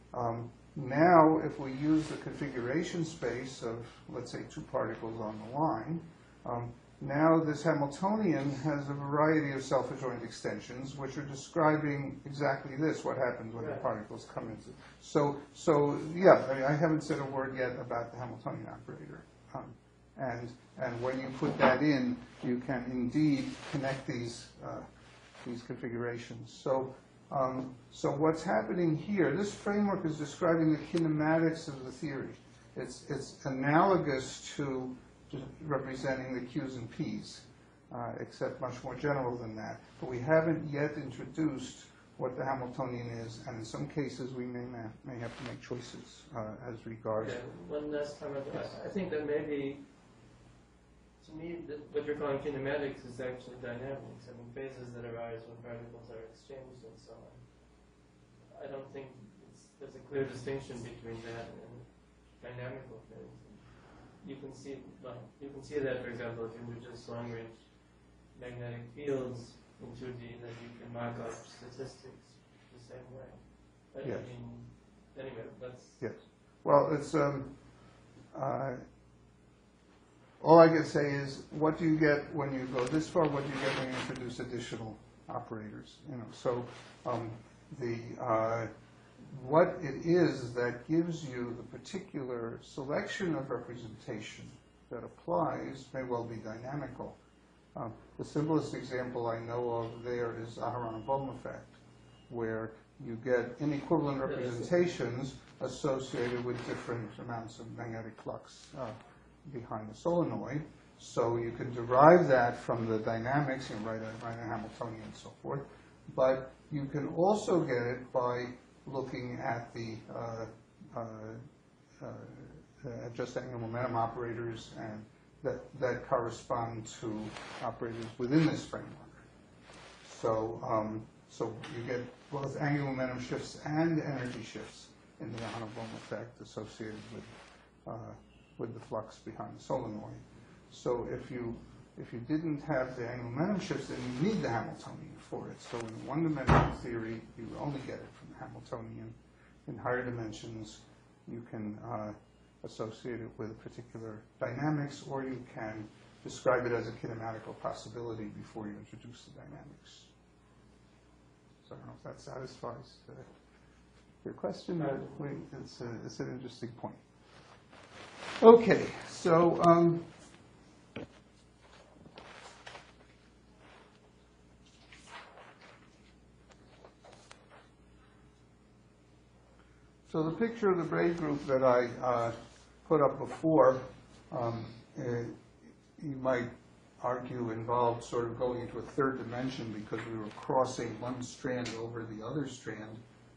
now if we use the configuration space of, let's say, 2 particles on the line, now this Hamiltonian has a variety of self-adjoint extensions which are describing exactly this, what happens when the particles come into. So yeah, I haven't said a word yet about the Hamiltonian operator. And when you put that in, you can indeed connect these configurations. So what's happening here, this framework is describing the kinematics of the theory. It's analogous to representing the Q's and P's, except much more general than that. But we haven't yet introduced what the Hamiltonian is, and in some cases we may have to make choices as regards.
Okay, one last comment. I think that maybe, to me, what you're calling kinematics is actually dynamics. I mean, phases that arise when particles are exchanged and so on. I don't think there's a clear distinction between that and dynamical phase. You can see that, for example, if you introduce long-range magnetic fields in 2D, then you can mock up statistics the same way. But
yes.
I mean, anyway, that's...
Yes. Well, it's... all I can say is, what do you get when you go this far? What do you get when you introduce additional operators? So what it is that gives you the particular selection of representation that applies may well be dynamical. The simplest example I know of there is Aharonov-Bohm effect, where you get inequivalent representations associated with different amounts of magnetic flux behind the solenoid. So you can derive that from the dynamics, you write a Hamiltonian and so forth. But you can also get it by looking at the just angular momentum operators and that correspond to operators within this framework. So so you get both angular momentum shifts and energy shifts in the Aharonov-Bohm effect associated with the flux behind the solenoid. So if you didn't have the angular momentum shifts, then you need the Hamiltonian for it. So in one-dimensional theory, you only get it from the Hamiltonian. In higher dimensions, you can associate it with particular dynamics, or you can describe it as a kinematical possibility before you introduce the dynamics. So I don't know if that satisfies your question. It's an interesting point. Okay, so so the picture of the braid group that I put up before, you might argue involved sort of going into a third dimension because we were crossing one strand over the other strand.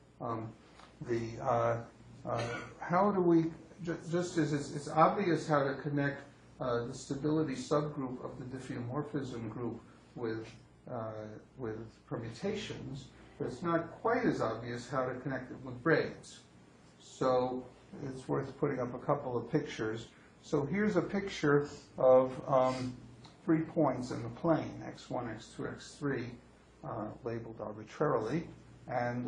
How do we, just as it's obvious how to connect the stability subgroup of the diffeomorphism group with permutations, but it's not quite as obvious how to connect it with braids. So it's worth putting up a couple of pictures. So here's a picture of 3 points in the plane, x1, x2, x3, labeled arbitrarily. And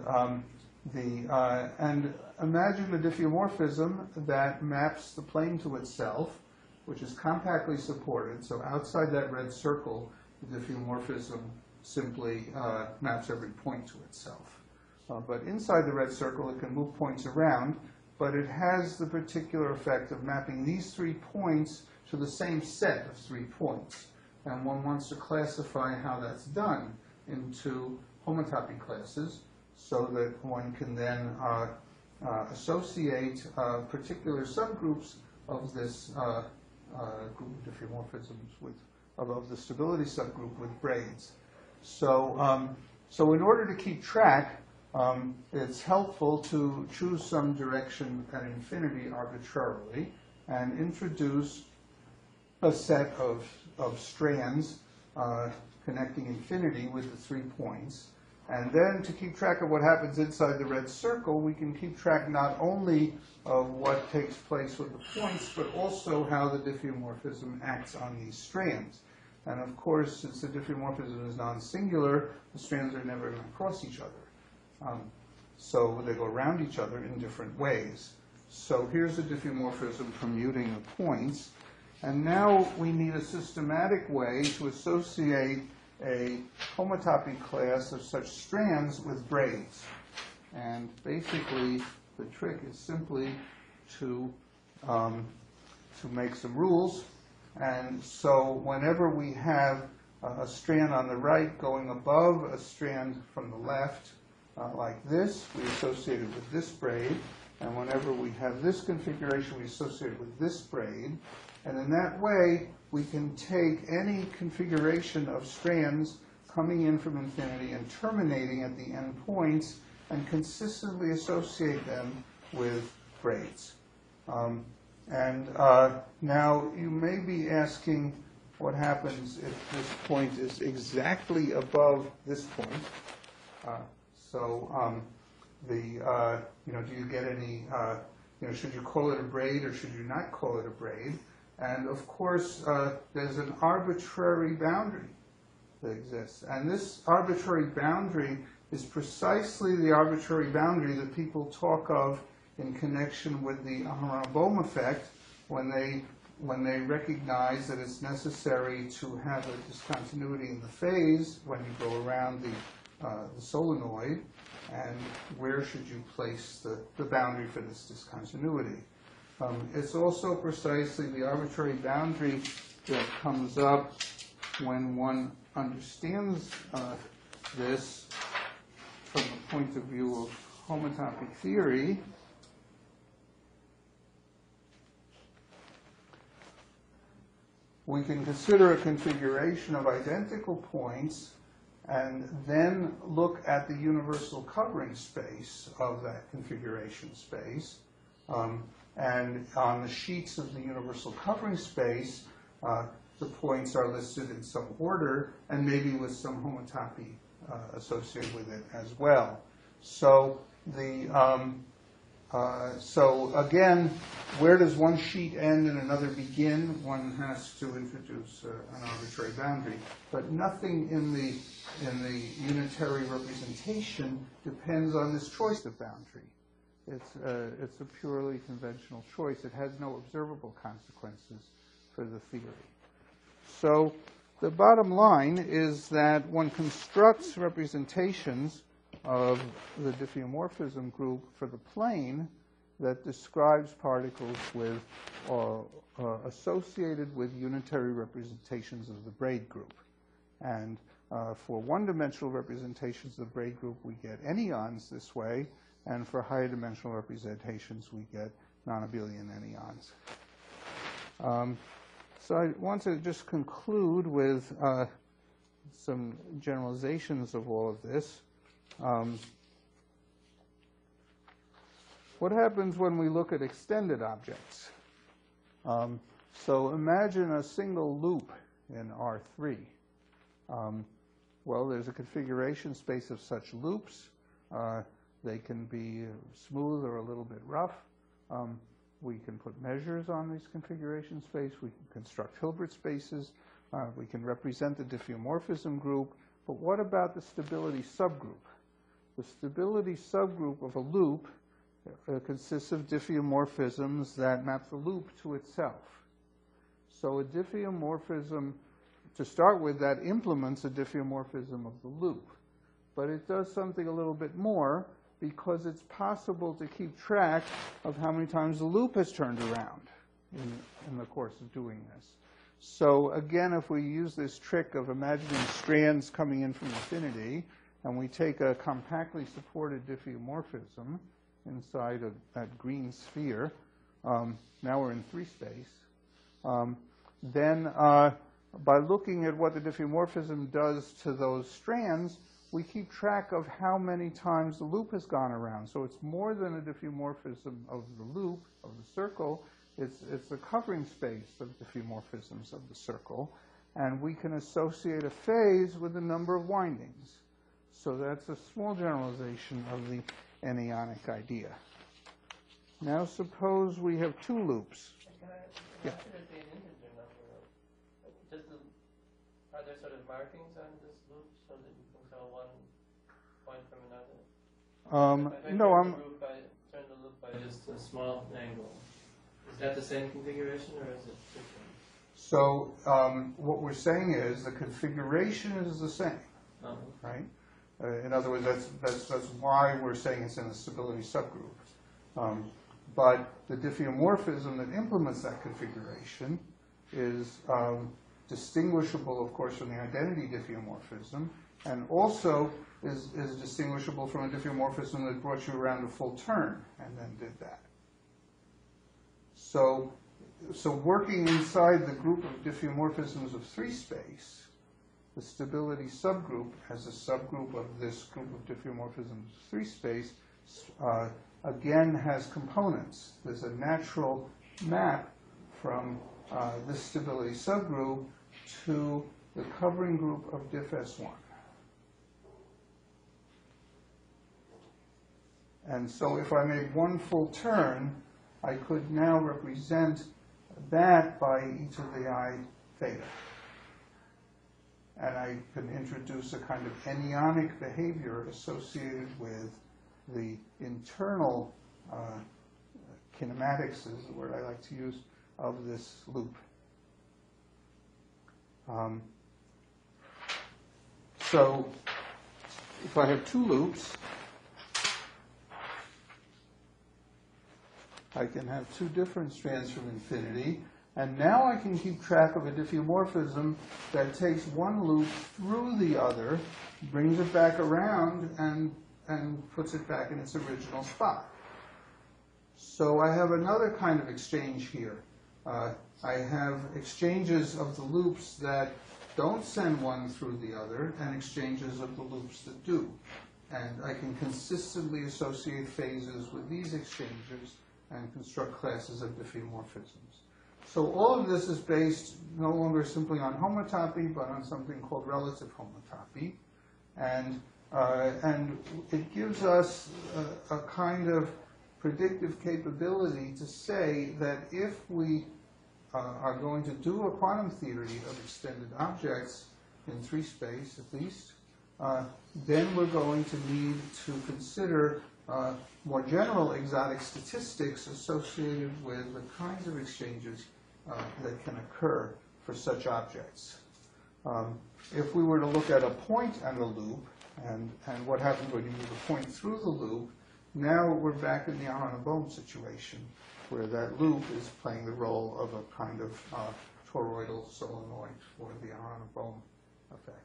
and imagine a diffeomorphism that maps the plane to itself, which is compactly supported. So outside that red circle, the diffeomorphism simply maps every point to itself. But inside the red circle, it can move points around, but it has the particular effect of mapping these 3 points to the same set of 3 points. And one wants to classify how that's done into homotopy classes so that one can then associate particular subgroups of this group of diffeomorphisms of the stability subgroup with braids. So, so in order to keep track, it's helpful to choose some direction at infinity arbitrarily and introduce a set of strands connecting infinity with the 3 points. And then to keep track of what happens inside the red circle, we can keep track not only of what takes place with the points, but also how the diffeomorphism acts on these strands. And of course, since the diffeomorphism is non-singular, the strands are never going to cross each other. So they go around each other in different ways. So here's a diffeomorphism permuting of points. And now we need a systematic way to associate a homotopy class of such strands with braids. And basically, the trick is simply to make some rules. And so whenever we have a strand on the right going above a strand from the left, like this, we associate it with this braid. And whenever we have this configuration, we associate it with this braid. And in that way, we can take any configuration of strands coming in from infinity and terminating at the end points and consistently associate them with braids. Now you may be asking what happens if this point is exactly above this point. Do you get any, should you call it a braid or should you not call it a braid? And of course, there's an arbitrary boundary that exists. And this arbitrary boundary is precisely the arbitrary boundary that people talk of in connection with the Aharonov-Bohm effect when they recognize that it's necessary to have a discontinuity in the phase when you go around the solenoid, and where should you place the boundary for this discontinuity. It's also precisely the arbitrary boundary that comes up when one understands this from the point of view of homotopy theory. we can consider a configuration of identical points and then look at the universal covering space of that configuration space. And on the sheets of the universal covering space, the points are listed in some order and maybe with some homotopy associated with it as well. So so again, where does one sheet end and another begin? One has to introduce an arbitrary boundary, but nothing in the unitary representation depends on this choice of boundary. It's a purely conventional choice. It has no observable consequences for the theory. So the bottom line is that one constructs representations of the diffeomorphism group for the plane that describes particles with associated with unitary representations of the braid group. And for one-dimensional representations of the braid group, we get anyons this way, and for higher dimensional representations, we get non-abelian anyons. So I want to just conclude with some generalizations of all of this. What happens when we look at extended objects? So imagine a single loop in R3. Well, there's a configuration space of such loops. They can be smooth or a little bit rough. We can put measures on these configuration space. We can construct Hilbert spaces. We can represent the diffeomorphism group. But what about the stability subgroup? The stability subgroup of a loop consists of diffeomorphisms that map the loop to itself. So a diffeomorphism, to start with, that implements a diffeomorphism of the loop. But it does something a little bit more, because it's possible to keep track of how many times the loop has turned around in the course of doing this. So again, if we use this trick of imagining strands coming in from infinity, and we take a compactly supported diffeomorphism inside of that green sphere, now we're in 3 space, then by looking at what the diffeomorphism does to those strands, we keep track of how many times the loop has gone around. So it's more than a diffeomorphism of the loop, of the circle. It's the covering space of diffeomorphisms of the circle. And we can associate a phase with the number of windings. So that's a small generalization of the anyonic idea. Now suppose we have 2 loops.
How should it be an integer number? Are there sort of markings on this loop so that you can tell one point from another? If I turn the loop by just a small angle, is that the same configuration or is it different?
So what we're saying is the configuration is the same, right? In other words, that's why we're saying it's in the stability subgroup. But the diffeomorphism that implements that configuration is distinguishable, of course, from the identity diffeomorphism, and also is distinguishable from a diffeomorphism that brought you around a full turn and then did that. So working inside the group of diffeomorphisms of 3 space, the stability subgroup as a subgroup of this group of diffeomorphisms of 3 space again has components. There's a natural map from this stability subgroup to the covering group of diff S1. And so if I made one full turn, I could now represent that by e to the I theta. And I can introduce a kind of anyonic behavior associated with the internal kinematics, is the word I like to use, of this loop. So if I have 2 loops, I can have 2 different strands from infinity, and now I can keep track of a diffeomorphism that takes one loop through the other, brings it back around, and puts it back in its original spot. So I have another kind of exchange here. I have exchanges of the loops that don't send one through the other, and exchanges of the loops that do. And I can consistently associate phases with these exchanges and construct classes of diffeomorphisms. So all of this is based no longer simply on homotopy, but on something called relative homotopy. And it gives us a kind of predictive capability to say that if we are going to do a quantum theory of extended objects in 3 space at least, then we're going to need to consider more general exotic statistics associated with the kinds of exchanges that can occur for such objects. If we were to look at a point and a loop, and what happens when you move a point through the loop, now we're back in the Aharonov-Bohm situation, where that loop is playing the role of a kind of toroidal solenoid for the Aharonov-Bohm effect.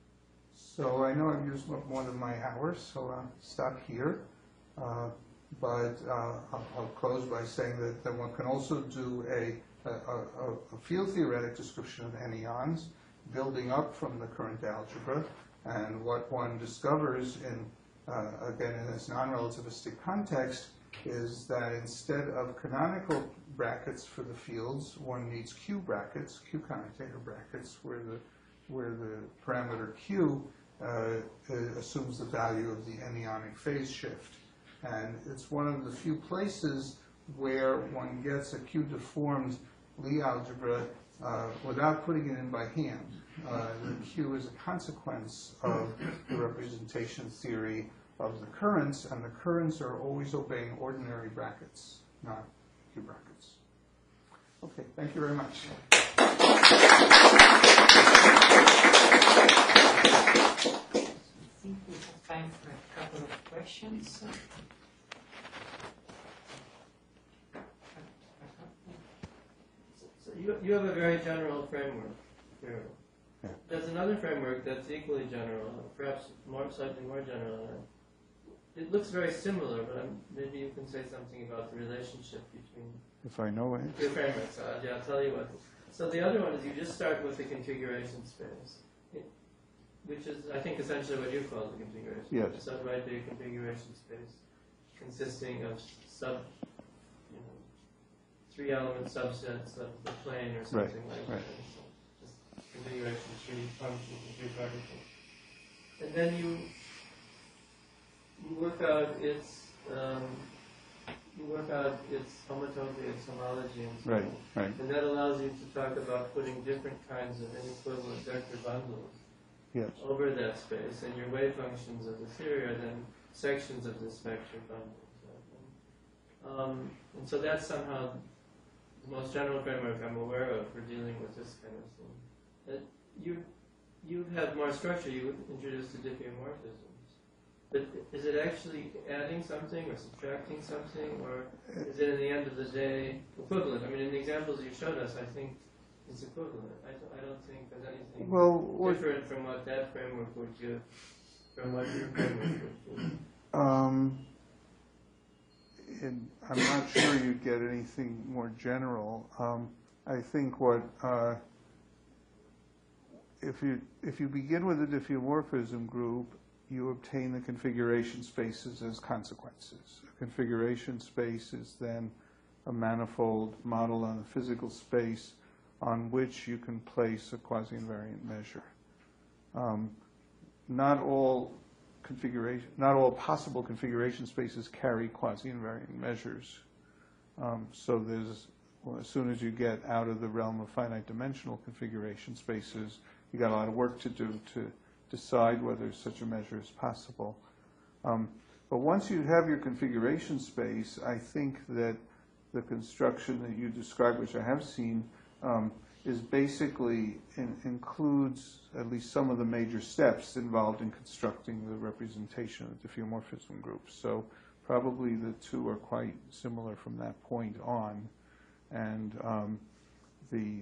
So I know I've used up more than my hours, so I'll stop here. But I'll close by saying that one can also do a field theoretic description of anyons, building up from the current algebra. And what one discovers again, in this non-relativistic context, is that instead of canonical brackets for the fields, one needs Q brackets, Q commutator brackets, where the parameter Q assumes the value of the anyonic phase shift. And it's one of the few places where one gets a Q-deformed Lie algebra without putting it in by hand. The Q is a consequence of the representation theory of the currents, and the currents are always obeying ordinary brackets, not Q brackets. Okay, thank you very much.
I think we have time for a couple of questions.
So you have a very general framework here.
Yeah.
There's another framework that's equally general, perhaps slightly more general. It looks very similar, but maybe you can say something about the relationship between
If I know it.
your frameworks. I'll tell you what. So the other one is you just start with the configuration space, which is, I think, essentially what you call the configuration.
Yes.
So write the configuration space consisting of 3-element subsets of the plane or something like that. So just configuration 3 functions and 3 particles. And then you work out its homotopy, its homology, and so on.
Right.
And that allows you to talk about putting different kinds of inequivalent vector bundles over that space, and your wave functions of the theory are then sections of this vector bundle. And so that's somehow the most general framework I'm aware of for dealing with this kind of thing. You have more structure. You introduced the diffeomorphisms. But is it actually adding something or subtracting something, or is it, in the end of the day, equivalent? I mean, in the examples you showed us, I think it's equivalent. I don't think there's anything different from what that framework would give, from what your framework would give.
I'm not sure you'd get anything more general. I think if you begin with a diffeomorphism group, you obtain the configuration spaces as consequences. A configuration space is then a manifold model on a physical space on which you can place a quasi-invariant measure. Not all possible configuration spaces carry quasi-invariant measures. So as soon as you get out of the realm of finite dimensional configuration spaces, you got a lot of work to do to decide whether such a measure is possible. But once you have your configuration space, I think that the construction that you described, which I have seen, is basically includes at least some of the major steps involved in constructing the representation of the diffeomorphism groups. So probably the two are quite similar from that point on, and the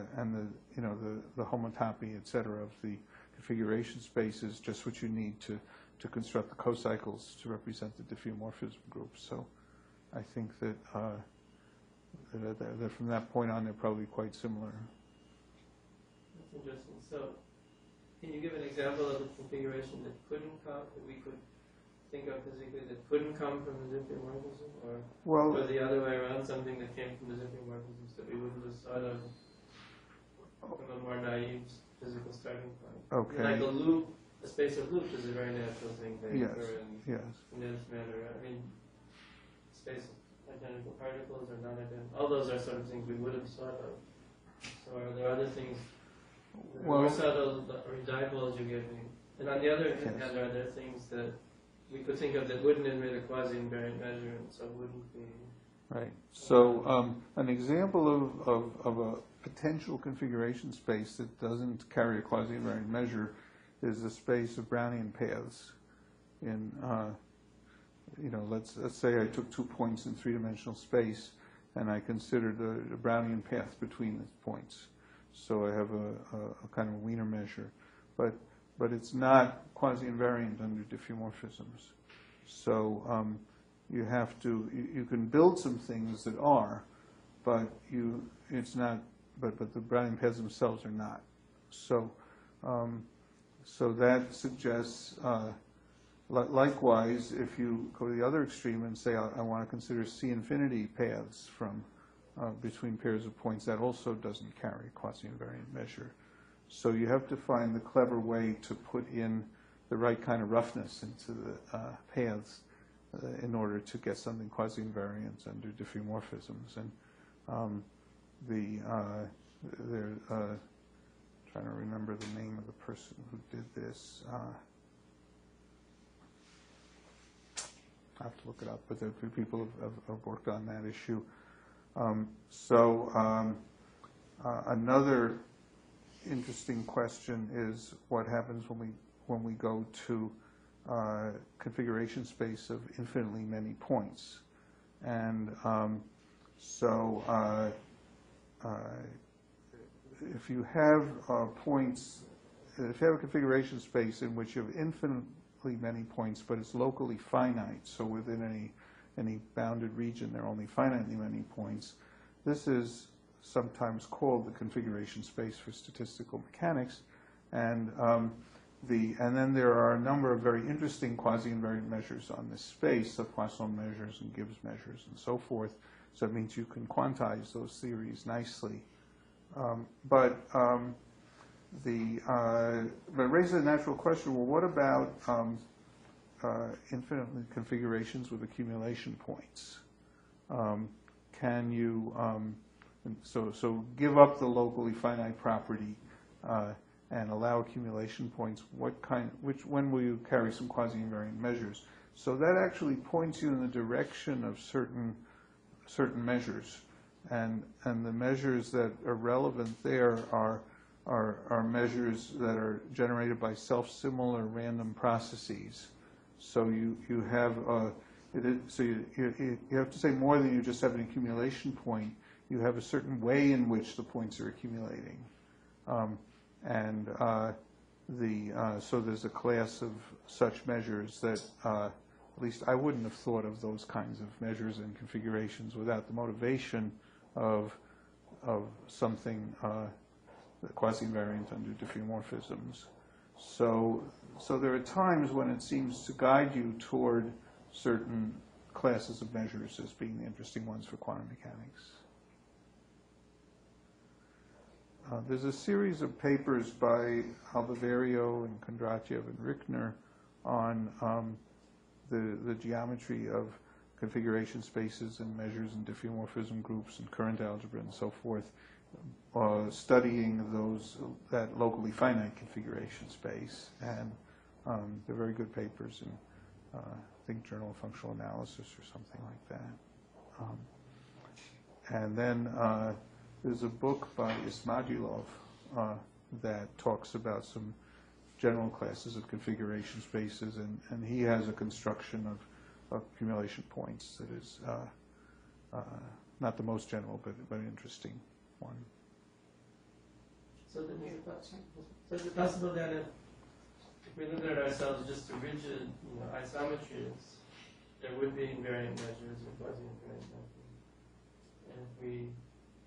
homotopy, et cetera, of the configuration space is just what you need to construct the cocycles to represent the diffeomorphism group. So I think that that from that point on, they're probably quite similar.
That's interesting. So, can you give an example of a configuration that couldn't come, that we could think of physically, that couldn't come from the diffeomorphism, or the other way around, something that came from the diffeomorphisms that we wouldn't have thought of from a more naive physical starting point?
Okay.
Like a loop, a space of loops is a very natural thing to
Yes.
occur in
Yes.
condensed matter. I mean, space of identical particles or non-identical, all those are sort of things we would have thought of. So are there other things that are more subtle, or dipoles you give me? And on the other hand, are there things that we could think of that wouldn't emit a quasi-invariant measure and so wouldn't be...
Right. So an example of a potential configuration space that doesn't carry a quasi-invariant measure is the space of Brownian paths. In let's say I took 2 points in three-dimensional space, and I considered a Brownian path between the points. So I have a kind of Wiener measure, but it's not quasi-invariant under diffeomorphisms. So you have to you can build some things that are, but it's not. But the Brownian paths themselves are not. So so that suggests. Likewise, if you go to the other extreme and say, I want to consider C-infinity paths from between pairs of points, that also doesn't carry a quasi-invariant measure. So you have to find the clever way to put in the right kind of roughness into the paths in order to get something quasi-invariant under diffeomorphisms. And trying to remember the name of the person who did this. I have to look it up, but there are people have worked on that issue. Another interesting question is what happens when we go to configuration space of infinitely many points, and if you have points, if you have a configuration space in which you have infinitely many points, but it's locally finite, so within any bounded region there are only finitely many points. This is sometimes called the configuration space for statistical mechanics, and then there are a number of very interesting quasi-invariant measures on this space, of Poisson measures and Gibbs measures and so forth. So it means you can quantize those theories nicely, but it raises a natural question, well, what about infinite configurations with accumulation points? Can you, so give up the locally finite property and allow accumulation points? When will you carry some quasi-invariant measures? So that actually points you in the direction of certain measures, and the measures that are relevant there are measures that are generated by self-similar random processes. So you have you have to say more than you just have an accumulation point. You have a certain way in which the points are accumulating, so there's a class of such measures that at least I wouldn't have thought of those kinds of measures and configurations without the motivation of something quasi-invariant under diffeomorphisms. So there are times when it seems to guide you toward certain classes of measures as being the interesting ones for quantum mechanics. There's a series of papers by Albaverio and Kondratiev and Rickner on the geometry of configuration spaces and measures and diffeomorphism groups and current algebra and so forth, studying that locally finite configuration space, and they're very good papers in I think Journal of Functional Analysis or something like that. And then there's a book by Ismagilov that talks about some general classes of configuration spaces, and he has a construction of accumulation points that is not the most general, but an interesting one.
So is it possible that if we limit ourselves just to rigid isometries, there would be invariant measures or quasi-invariant measures? And if we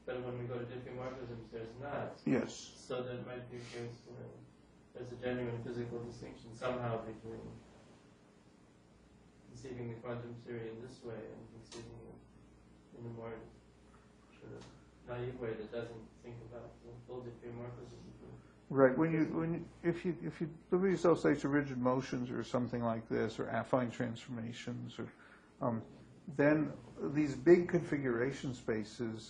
but when we go to diffeomorphisms, there's not.
Yes.
So there might be a case where there's a genuine physical distinction somehow between conceiving the quantum theory in this way and conceiving it in a more sort of naive way that doesn't think about the full diffeomorphism.
Right. If you look at yourself, say, to rigid motions or something like this, or affine transformations, or then these big configuration spaces,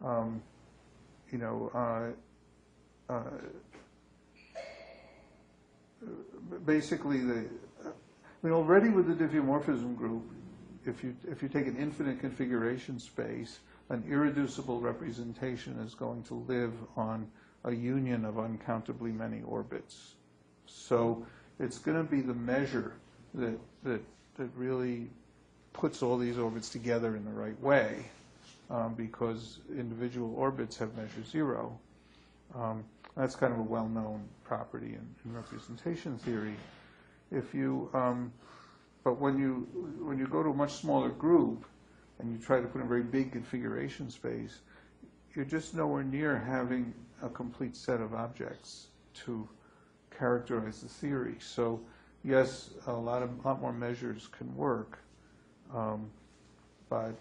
basically already with the diffeomorphism group, if you take an infinite configuration space, an irreducible representation is going to live on a union of uncountably many orbits. So it's going to be the measure that really puts all these orbits together in the right way, because individual orbits have measure zero. That's kind of a well-known property in representation theory. But when you go to a much smaller group and you try to put in a very big configuration space, you're just nowhere near having a complete set of objects to characterize the theory. So yes, a lot more measures can work, but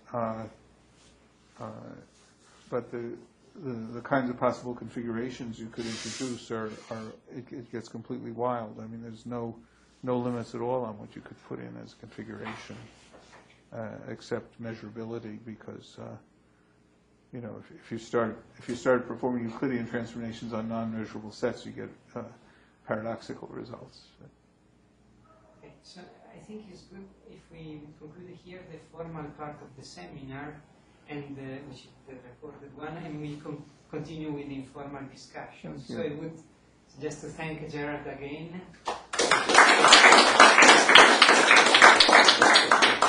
the kinds of possible configurations you could introduce it gets completely wild. I mean, there's no limits at all on what you could put in as configuration, except measurability, because if you start performing Euclidean transformations on non-measurable sets, you get paradoxical results.
Okay, so I think it's good if we conclude here the formal part of the seminar, and which is the recorded one, and we continue with the informal discussion. So I would just to thank Gerard again.